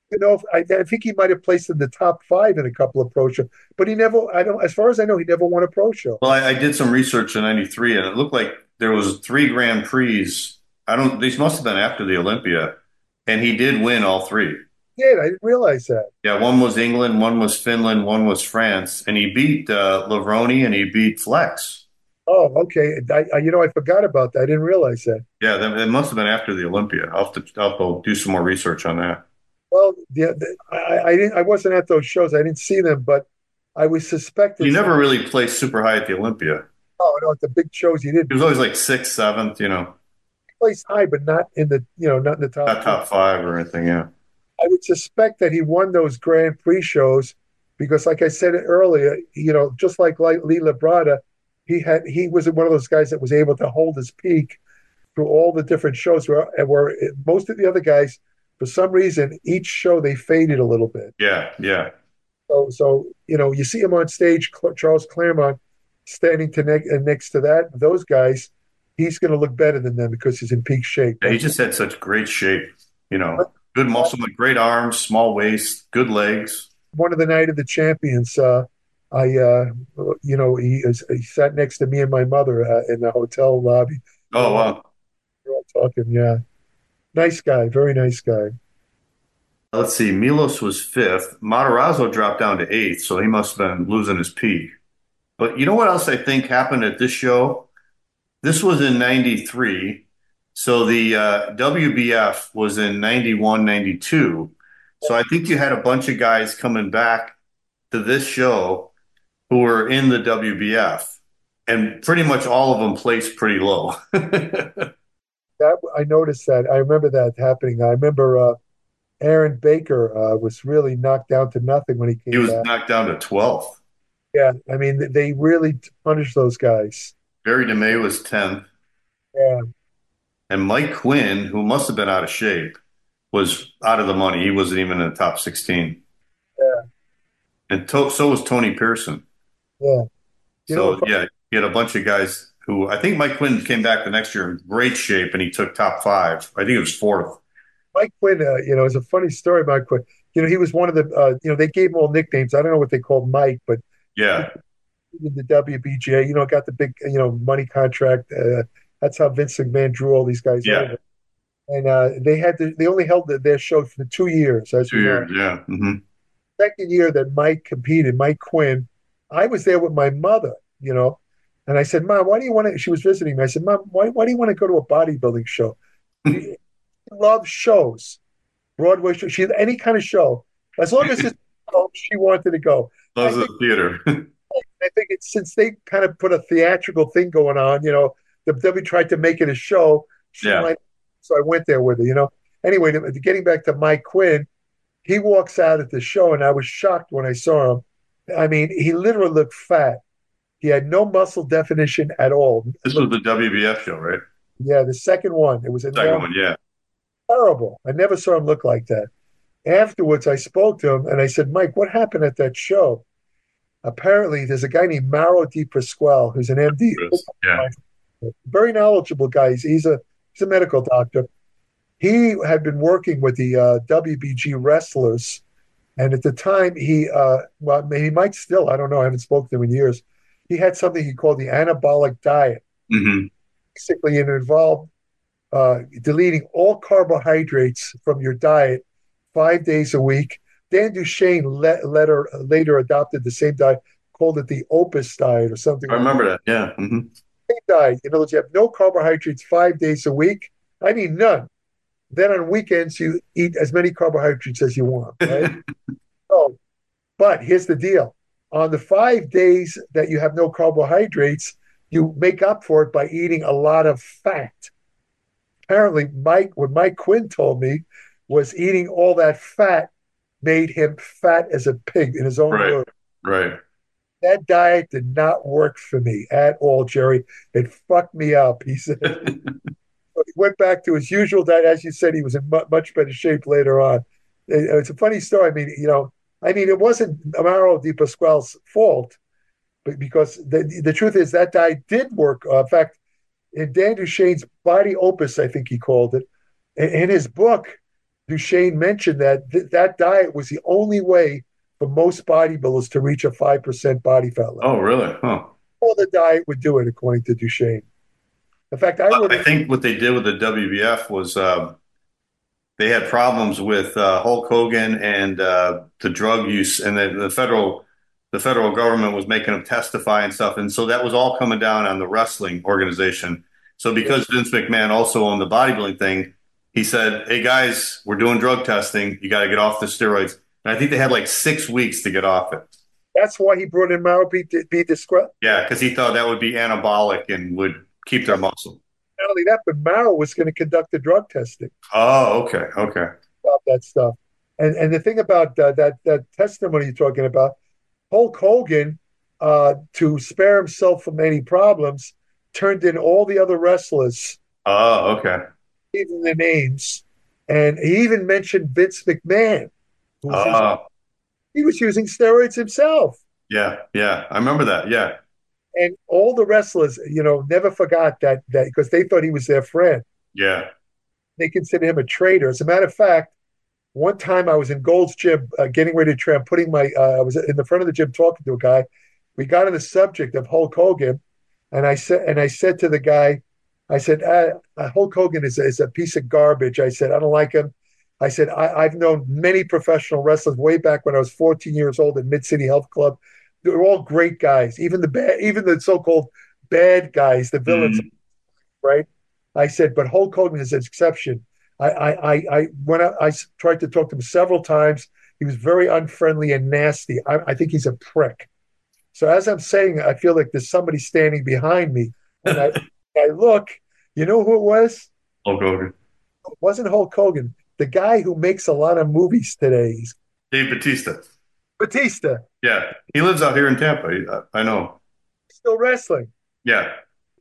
I think he might have placed in the top 5 in a couple of pro shows, but he never. I don't. As far as I know, he never won a pro show. Well, I did some research in '93, and it looked like there was 3 Grand Prix. I don't. These must have been after the Olympia, and he did win all 3. Yeah, I didn't realize that. Yeah, one was England, one was Finland, one was France, and he beat Lavroni and he beat Flex. Oh, okay. I forgot about that. I didn't realize that. Yeah, that must have been after the Olympia. I'll go do some more research on that. Well, I didn't. I wasn't at those shows. I didn't see them, but I was suspected. He never really placed super high at the Olympia. Oh no, at the big shows he didn't. He was always like sixth, seventh, Place high, but not in the not in the top. not top 5 or anything. Yeah. I would suspect that he won those Grand Prix shows because, like I said earlier, just like Lee Labrada, he was one of those guys that was able to hold his peak through all the different shows. Where most of the other guys, for some reason, each show they faded a little bit. Yeah. Yeah. So you see him on stage, Charles Claremont standing next to those guys. He's going to look better than them because he's in peak shape. Yeah, he just had such great shape. Good muscle, great arms, small waist, good legs. One of the Night of the Champions, he sat next to me and my mother in the hotel lobby. Oh wow. We're all talking, yeah. Nice guy, very nice guy. Let's see. Milos was fifth. Matarazzo dropped down to eighth, so he must have been losing his peak. But you know what else I think happened at this show? This was in '93. So the WBF was in '91, '92. So I think you had a bunch of guys coming back to this show who were in the WBF, and pretty much all of them placed pretty low. That I noticed that. I remember that happening. I remember Aaron Baker was really knocked down to nothing when he He came was back. knocked down to 12th. Yeah, I mean they really punished those guys. Barry DeMay was 10th. Yeah, And Mike Quinn, who must have been out of shape, was out of the money. He wasn't even in the top 16. Yeah, And so was Tony Pearson. yeah. You know, So, yeah, he had a bunch of guys who I think Mike Quinn came back the next year in great shape and he took top 5. I think it was 4th. Mike Quinn, is a funny story about Quinn. He was one of the, they gave him all nicknames. I don't know what they called Mike, but he Yeah. in the WBJ, got the big, money contract. That's how Vince McMahon drew all these guys Yeah. over. And they only held their show for 2 years, as 2 we know. years. Yeah. Hmm. Second year that Mike competed, Mike Quinn, I was there with my mother, and I said, Mom, why do you want to? She was visiting me. I said, Mom, why do you want to go to a bodybuilding show? She loves shows, Broadway show. She any kind of show, as long as it's she wanted to go. Loves the theater. I think it's since they kind of put a theatrical thing going on, the W tried to make it a show. Yeah. So I went there with her. Anyway, getting back to Mike Quinn, he walks out at the show, and I was shocked when I saw him. I mean, he literally looked fat. He had no muscle definition at all. This was the WBF show, right? Yeah, the second one. It was Second one, yeah. terrible. I never saw him look like that. Afterwards, I spoke to him, and I said, Mike, what happened at that show? Apparently, there's a guy named Mauro Di Pasquale, who's an MD, Yeah. very knowledgeable guy. He's a medical doctor. He had been working with the WBG wrestlers, and at the time he might still, I don't know, I haven't spoken to him in years. He had something he called the anabolic diet. Hmm. Basically, it involved deleting all carbohydrates from your diet 5 days a week. Dan Duchesne later adopted the same diet, called it the Opus diet or something. I remember that. Yeah. Hmm. Same diet. In other words, you have no carbohydrates 5 days a week. I mean, none. Then on weekends, you eat as many carbohydrates as you want, right? But here's the deal. On the 5 days that you have no carbohydrates, you make up for it by eating a lot of fat. Apparently, what Mike Quinn told me was eating all that fat made him fat as a pig, in his own words. Right. That diet did not work for me at all, Jerry. It fucked me up, he said. So he went back to his usual diet. As you said, he was in much better shape later on. It's a funny story. I mean, it wasn't Amaro Di Pasquale's fault, but because the truth is that diet did work. In fact, in Dan Duchesne's Body Opus, I think he called it, in his book, Duchesne mentioned that that diet was the only way for most bodybuilders to reach a 5% body fat level. Oh, really? Huh. All the diet would do it, according to Duchesne. In fact, I think what they did with the WBF was they had problems with Hulk Hogan and the drug use, and the federal government was making them testify and stuff, and so that was all coming down on the wrestling organization. So because Vince McMahon also owned the bodybuilding thing, he said, "Hey guys, we're doing drug testing. You got to get off the steroids." And I think they had like 6 weeks to get off it. That's why he brought in Mauro B. Discreet. Yeah, because he thought that would be anabolic and would keep their muscle. Not only that, but Mauro was going to conduct the drug testing. Oh, okay. About that stuff. And the thing about that testimony you're talking about, Hulk Hogan, to spare himself from any problems, turned in all the other wrestlers, Oh, okay. even the names, and he even mentioned Vince McMahon. He was using steroids himself. Yeah. I remember that. Yeah. And all the wrestlers, never forgot that because they thought he was their friend. Yeah. They considered him a traitor. As a matter of fact, one time I was in Gold's gym getting ready to train, I was in the front of the gym talking to a guy. We got on the subject of Hulk Hogan, and I said to the guy, I said, Hulk Hogan is a piece of garbage. I said, I don't like him. I said, I've known many professional wrestlers way back when I was 14 years old at Mid-City Health Club. They're all great guys, even the so-called bad guys, the villains, right? I said, but Hulk Hogan is an exception. I tried to talk to him several times. He was very unfriendly and nasty. I think he's a prick. So as I'm saying, I feel like there's somebody standing behind me, and I look. You know who it was? Hulk Hogan. It wasn't Hulk Hogan. The guy who makes a lot of movies today. Dave Bautista. Batista. Yeah. He lives out here in Tampa. I know. Still wrestling. Yeah.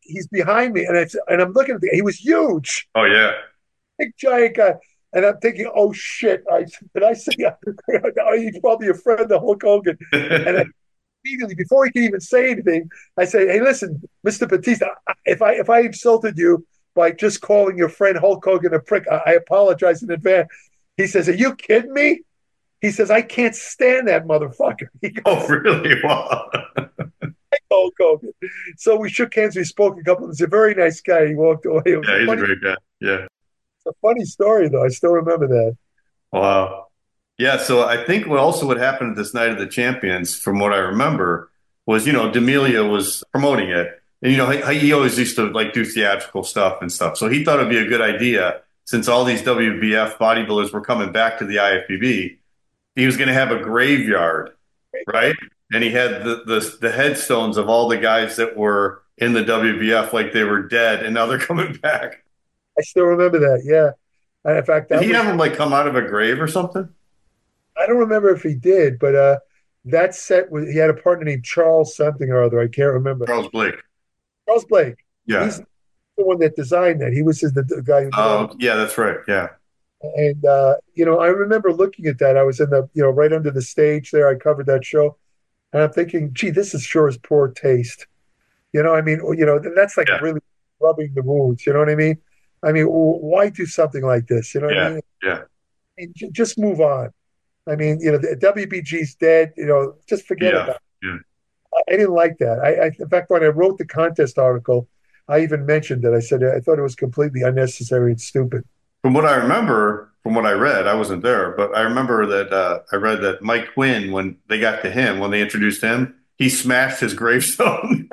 he's behind me, and I'm looking at he was huge, Oh yeah. big giant guy. And I'm thinking, oh shit! Did I say he's probably a friend of Hulk Hogan? And immediately, before he could even say anything, I say, "Hey, listen, Mr. Batista, if I insulted you by just calling your friend Hulk Hogan a prick, I apologize in advance." He says, "Are you kidding me?" He says, "I can't stand that motherfucker." He goes, Oh really? Wow. Hulk Hogan. So we shook hands. We spoke a couple of. He's a very nice guy. He walked away. It was Yeah, he's a funny, great guy. Yeah. it's a funny story, though. I still remember that. Wow. Yeah, so I think what happened at this Night of the Champions, from what I remember, was, D'Amelio was promoting it. And, he always used to like do theatrical stuff and stuff. So he thought it'd be a good idea, since all these WBF bodybuilders were coming back to the IFBB, he was going to have a graveyard, right? And he had the headstones of all the guys that were in the WBF like they were dead, and now they're coming back. I still remember that. Yeah. And in fact, Did he have them like come out of a grave or something? I don't remember if he did, but that set was he had a partner named Charles something or other. I can't remember. Charles Blake. Charles Blake. Yeah. He's the one that designed that. He was the guy who did Oh, yeah, that's right. Yeah. And I remember looking at that. I was in the right under the stage there. I covered that show, and I'm thinking, gee, this is sure as poor taste. I mean, that's like Yeah. really rubbing the wounds. You know what I mean? I mean, why do something like this? You know what I Yeah. mean? Yeah. And just move on. I mean, the WBG's dead. Just forget Yeah. about it. Yeah. I didn't like that. In fact, when I wrote the contest article, I even mentioned that. I said I thought it was completely unnecessary and stupid. From what I remember, from what I read, I wasn't there, but I remember that I read that Mike Quinn, when they got to him, when they introduced him, he smashed his gravestone.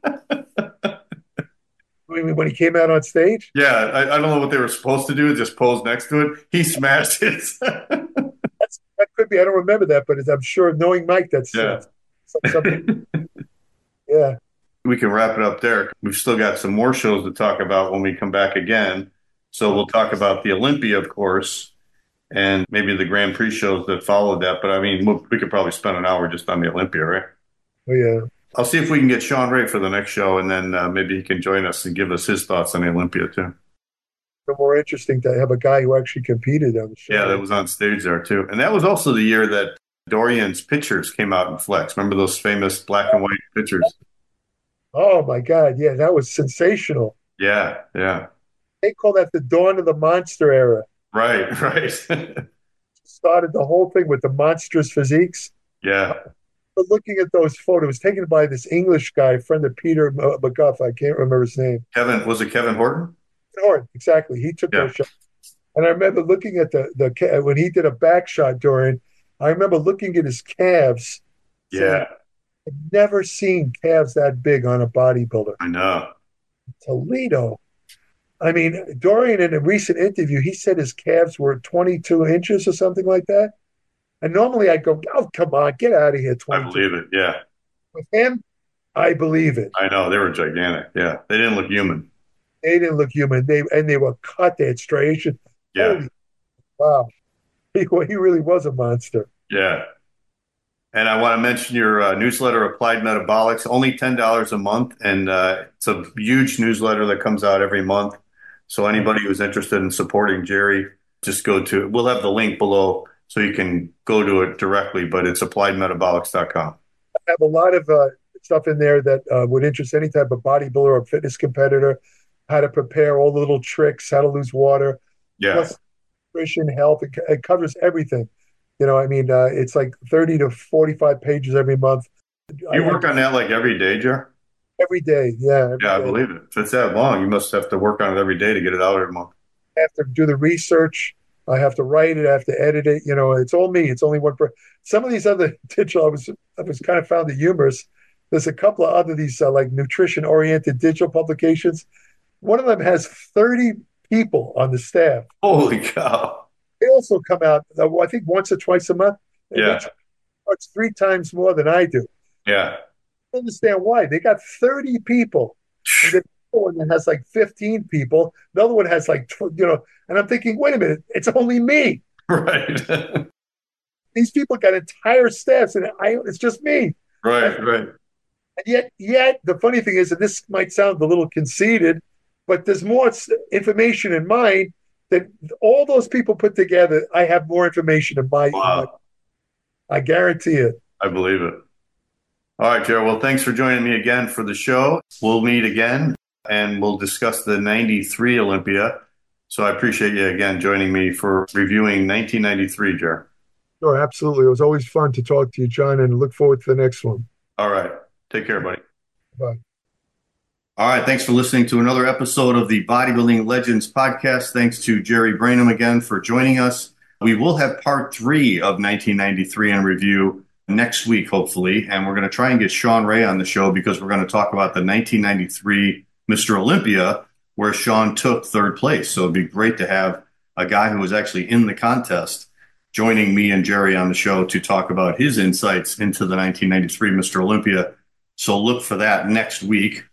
When he came out on stage, Yeah, I don't know what they were supposed to do, just pose next to it. He smashed it. that could be. I don't remember that, but I'm sure knowing Mike, that's Yeah. something. Yeah. We can wrap it up there. We've still got some more shows to talk about when we come back again. So we'll talk about the Olympia, of course, and maybe the Grand Prix shows that followed that. But I mean, we could probably spend an hour just on the Olympia, right? Oh yeah. I'll see if we can get Sean Ray for the next show, and then maybe he can join us and give us his thoughts on the Olympia too. It's more interesting to have a guy who actually competed on the show. Yeah, that was on stage there too. And that was also the year that Dorian's pictures came out in Flex. Remember those famous black and white pictures? Oh my God. Yeah, that was sensational. Yeah, yeah. They call that the dawn of the monster era. Right, right. Started the whole thing with the monstrous physiques. Yeah. But looking at those photos taken by this English guy, friend of Peter McGuff, I can't remember his name. Was it Kevin Horton? Horton, exactly. He took those shots. And I remember looking at the when he did a back shot, Dorian, I remember looking at his calves. Yeah. I've never seen calves that big on a bodybuilder. I know. Toledo. I mean, Dorian, in a recent interview, he said his calves were 22 inches or something like that. And normally I go, oh, come on, get out of here, 22. I believe it. Yeah. With him, I believe it. I know. They were gigantic. Yeah. They didn't look human. They didn't look human. They were cut. They had striations. Yeah. Holy, wow. He really was a monster. Yeah. And I want to mention your newsletter, Applied Metabolics, only $10 a month. And it's a huge newsletter that comes out every month. So anybody who's interested in supporting Jerry, just we'll have the link below so you can go to it directly, but it's appliedmetabolics.com. I have a lot of stuff in there that would interest any type of bodybuilder or fitness competitor, how to prepare, all the little tricks, how to lose water. Yeah. Plus nutrition, health. It covers everything. It's like 30 to 45 pages every month. You work on that like every day, Jer? Every day, yeah. Yeah, I believe it. If it's that long, you must have to work on it every day to get it out every month. I have to do the research. I have to write it. I have to edit it. It's all me. It's only one person. Some of these other digital, I was kind of found it humorous. There's a couple of other these like nutrition-oriented digital publications. One of them has 30 people on the staff. Holy cow. They also come out, I think, once or twice a month. Yeah. It's 3 times more than I do. Yeah. I don't understand why. They got 30 people. And the one that has like 15 people. The other one has like, and I'm thinking, wait a minute, it's only me. Right. These people got entire staffs, and it's just me. Right. Yet the funny thing is, and this might sound a little conceited, but there's more information in mine than all those people put together. I have more information in my. Wow, I guarantee it. I believe it. All right, Jared. Well, thanks for joining me again for the show. We'll meet again and we'll discuss the 93 Olympia. So I appreciate you again joining me for reviewing 1993, Jared. Sure, absolutely. It was always fun to talk to you, John, and look forward to the next one. All right. Take care, buddy. Bye. All right. Thanks for listening to another episode of the Bodybuilding Legends podcast. Thanks to Jerry Brainham again for joining us. We will have part 3 of 1993 in review next week, hopefully. And we're going to try and get Sean Ray on the show because we're going to talk about the 1993 Mr. Olympia, where Sean took 3rd place. So it'd be great to have a guy who was actually in the contest joining me and Jerry on the show to talk about his insights into the 1993 Mr. Olympia. So look for that next week.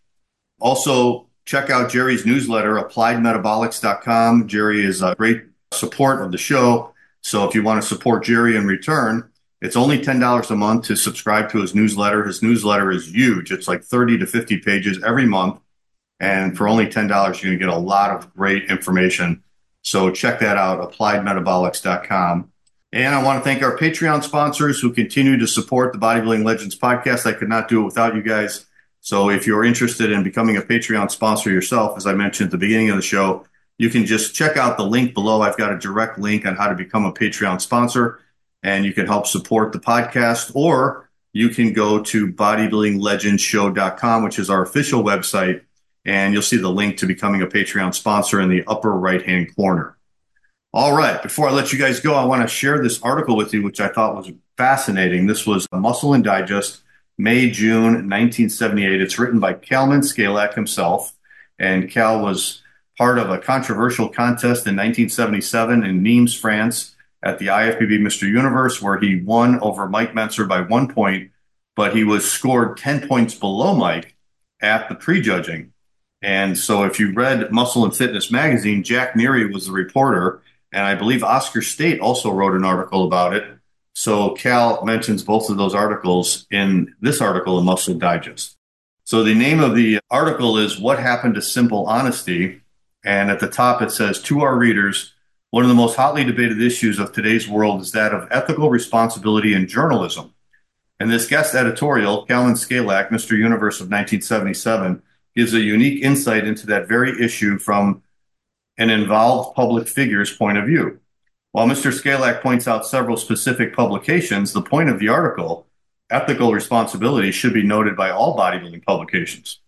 Also, check out Jerry's newsletter, appliedmetabolics.com. Jerry is a great support of the show. So if you want to support Jerry in return, it's only $10 a month to subscribe to his newsletter. His newsletter is huge. It's like 30 to 50 pages every month. And for only $10, you're going to get a lot of great information. So check that out, appliedmetabolics.com. And I want to thank our Patreon sponsors who continue to support the Bodybuilding Legends podcast. I could not do it without you guys. So if you're interested in becoming a Patreon sponsor yourself, as I mentioned at the beginning of the show, you can just check out the link below. I've got a direct link on how to become a Patreon sponsor, and you can help support the podcast, or you can go to bodybuildinglegendshow.com, which is our official website, and you'll see the link to becoming a Patreon sponsor in the upper right-hand corner. All right. Before I let you guys go, I want to share this article with you, which I thought was fascinating. This was Muscle and Digest, May, June 1978. It's written by Kalman Skalak himself. And Cal was part of a controversial contest in 1977 in Nimes, France, at the IFBB Mr. Universe, where he won over Mike Mentzer by 1 point, but he was scored 10 points below Mike at the prejudging. And so if you read Muscle and Fitness magazine, Jack Neary was the reporter. And I believe Oscar State also wrote an article about it. So Cal mentions both of those articles in this article in Muscle Digest. So the name of the article is What Happened to Simple Honesty? And at the top it says, to our readers, one of the most hotly debated issues of today's world is that of ethical responsibility in journalism. And this guest editorial, Kalman Skalak, Mr. Universe of 1977, gives a unique insight into that very issue from an involved public figure's point of view. While Mr. Skalak points out several specific publications, the point of the article, ethical responsibility, should be noted by all bodybuilding publications.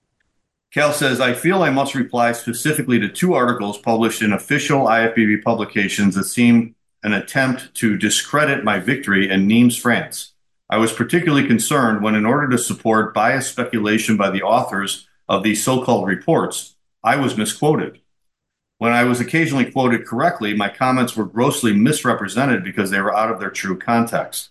Cal says, I feel I must reply specifically to 2 articles published in official IFBB publications that seem an attempt to discredit my victory in Nimes, France. I was particularly concerned when, in order to support biased speculation by the authors of these so-called reports, I was misquoted. When I was occasionally quoted correctly, my comments were grossly misrepresented because they were out of their true context.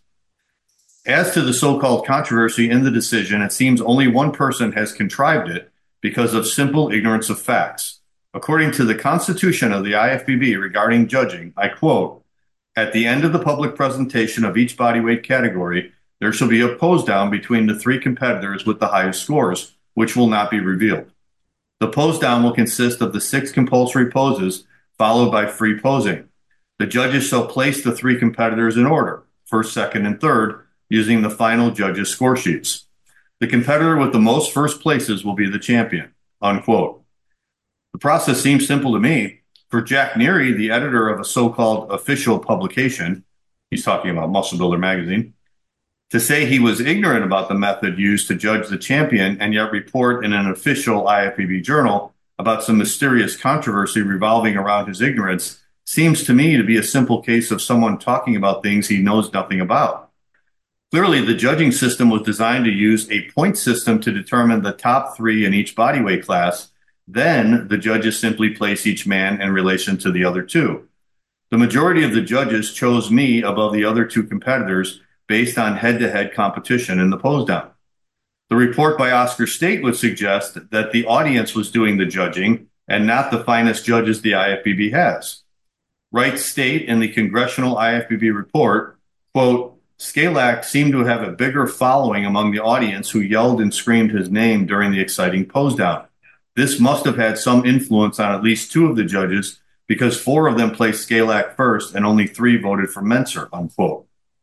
As to the so-called controversy in the decision, it seems only one person has contrived it because of simple ignorance of facts. According to the Constitution of the IFBB regarding judging, I quote, at the end of the public presentation of each bodyweight category, there shall be a pose down between the 3 competitors with the highest scores, which will not be revealed. The pose down will consist of the 6 compulsory poses, followed by free posing. The judges shall place the 3 competitors in order, first, second, and third, using the final judges' score sheets. The competitor with the most first places will be the champion, unquote. The process seems simple to me. For Jack Neary, the editor of a so-called official publication, he's talking about Muscle Builder magazine, to say he was ignorant about the method used to judge the champion and yet report in an official IFBB journal about some mysterious controversy revolving around his ignorance seems to me to be a simple case of someone talking about things he knows nothing about. Clearly, the judging system was designed to use a point system to determine the top 3 in each bodyweight class. Then the judges simply place each man in relation to the other 2. The majority of the judges chose me above the other 2 competitors based on head-to-head competition in the pose down. The report by Oscar State would suggest that the audience was doing the judging and not the finest judges the IFBB has. Wright State in the Congressional IFBB report, quote, Skalak seemed to have a bigger following among the audience who yelled and screamed his name during the exciting pose down. This must have had some influence on at least two of the judges because four of them placed Skalak first and only three voted for Menser, unquote.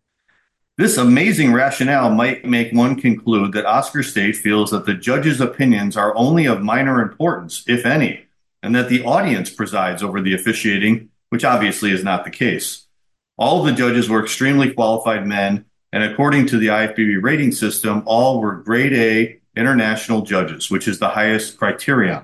This amazing rationale might make one conclude that Oscar State feels that the judges' opinions are only of minor importance, if any, and that the audience presides over the officiating, which obviously is not the case. All of the judges were extremely qualified men, and according to the IFBB rating system, all were grade A international judges, which is the highest criterion.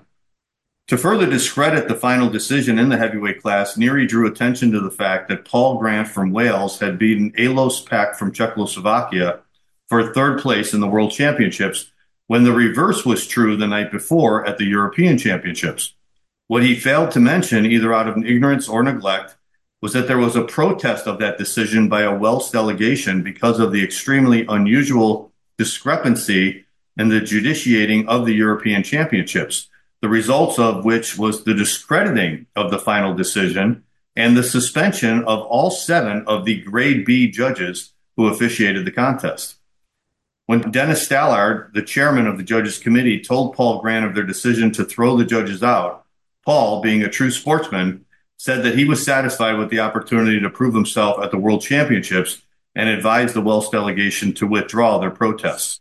To further discredit the final decision in the heavyweight class, Neary drew attention to the fact that Paul Grant from Wales had beaten Alois Pak from Czechoslovakia for third place in the World Championships, when the reverse was true the night before at the European Championships. What he failed to mention, either out of ignorance or neglect, was that there was a protest of that decision by a Welsh delegation because of the extremely unusual discrepancy in the judiciating of the European Championships, the results of which was the discrediting of the final decision and the suspension of all 7 of the grade B judges who officiated the contest. When Dennis Stallard, the chairman of the judges committee, told Paul Grant of their decision to throw the judges out, Paul, being a true sportsman, said that he was satisfied with the opportunity to prove himself at the World Championships and advised the Welsh delegation to withdraw their protests.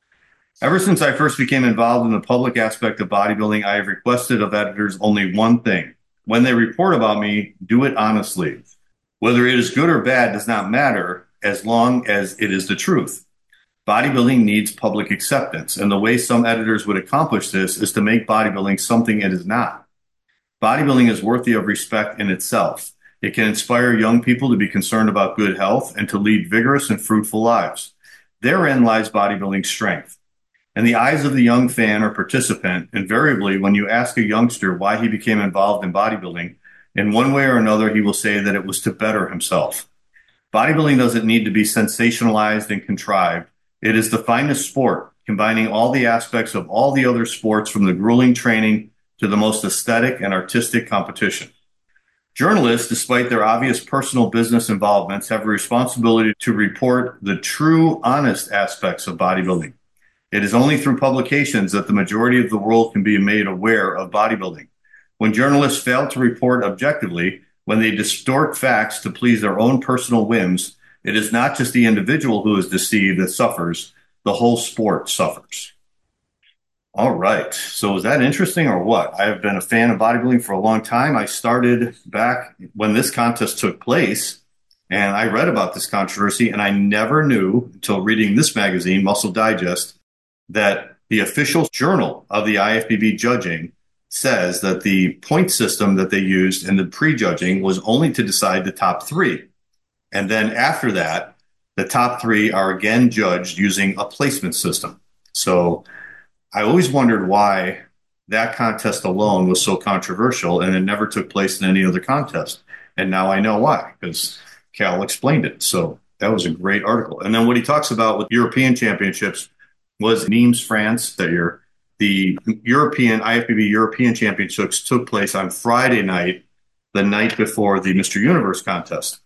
Ever since I first became involved in the public aspect of bodybuilding, I have requested of editors only one thing. When they report about me, do it honestly. Whether it is good or bad does not matter as long as it is the truth. Bodybuilding needs public acceptance, and the way some editors would accomplish this is to make bodybuilding something it is not. Bodybuilding is worthy of respect in itself. It can inspire young people to be concerned about good health and to lead vigorous and fruitful lives. Therein lies bodybuilding's strength. In the eyes of the young fan or participant, invariably, when you ask a youngster why he became involved in bodybuilding, in one way or another, he will say that it was to better himself. Bodybuilding doesn't need to be sensationalized and contrived. It is the finest sport, combining all the aspects of all the other sports, from the grueling training to the most aesthetic and artistic competition. Journalists, despite their obvious personal business involvements, have a responsibility to report the true, honest aspects of bodybuilding. It is only through publications that the majority of the world can be made aware of bodybuilding. When journalists fail to report objectively, when they distort facts to please their own personal whims, it is not just the individual who is deceived that suffers, the whole sport suffers. All right. So was that interesting or what? I have been a fan of bodybuilding for a long time. I started back when this contest took place, and I read about this controversy, and I never knew until reading this magazine, Muscle Digest, that the official journal of the IFBB judging says that the point system that they used in the prejudging was only to decide the top 3. And then after that, the top 3 are again judged using a placement system. So I always wondered why that contest alone was so controversial and it never took place in any other contest. And now I know why, because Cal explained it. So that was a great article. And then what he talks about with European Championships was Nimes, France that year. The European IFBB European Championships took place on Friday night, the night before the Mr. Universe contest.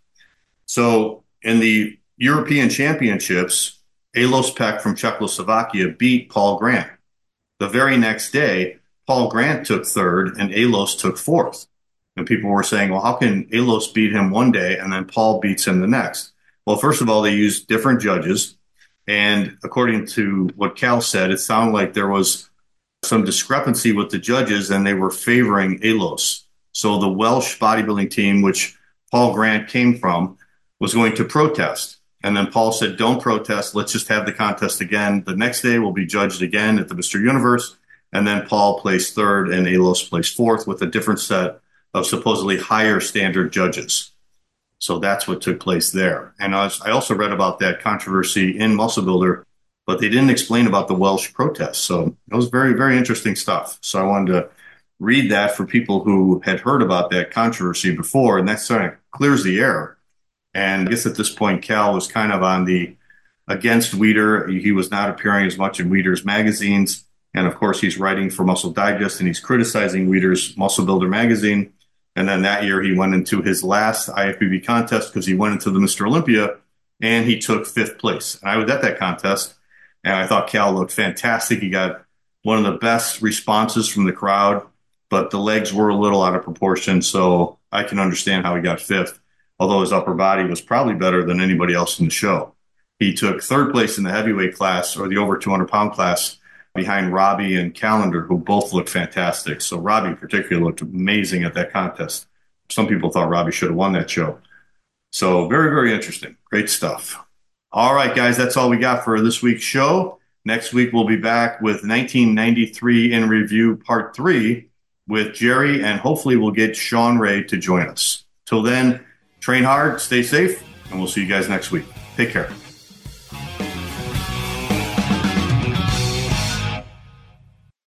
So in the European Championships, Alois Pak from Czechoslovakia beat Paul Grant. The very next day, Paul Grant took 3rd and Alois took 4th. And people were saying, well, how can Alois beat him one day and then Paul beats him the next? Well, first of all, they used different judges. And according to what Cal said, it sounded like there was some discrepancy with the judges and they were favoring Alois. So the Welsh bodybuilding team, which Paul Grant came from, was going to protest. And then Paul said, don't protest. Let's just have the contest again. The next day will be judged again at the Mr. Universe. And then Paul placed 3rd and Alois placed 4th with a different set of supposedly higher standard judges. So that's what took place there. And I also read about that controversy in Muscle Builder, but they didn't explain about the Welsh protests. So it was very, very interesting stuff. So I wanted to read that for people who had heard about that controversy before, and that sort of clears the air. And I guess at this point, Cal was kind of on the against Weider. He was not appearing as much in Weider's magazines. And of course, he's writing for Muscle Digest and he's criticizing Weider's Muscle Builder magazine. And then that year he went into his last IFBB contest because he went into the Mr. Olympia and he took 5th place. And I was at that contest, and I thought Cal looked fantastic. He got one of the best responses from the crowd, but the legs were a little out of proportion, so I can understand how he got 5th, although his upper body was probably better than anybody else in the show. He took 3rd place in the heavyweight class, or the over 200-pound class, behind Robbie and Callender, who both looked fantastic. So Robbie in particular looked amazing at that contest. Some people thought Robbie should have won that show. So very, very interesting. Great stuff. All right, guys, that's all we got for this week's show. Next week, we'll be back with 1993 in Review Part 3 with Jerry, and hopefully we'll get Sean Ray to join us. Till then, train hard, stay safe, and we'll see you guys next week. Take care.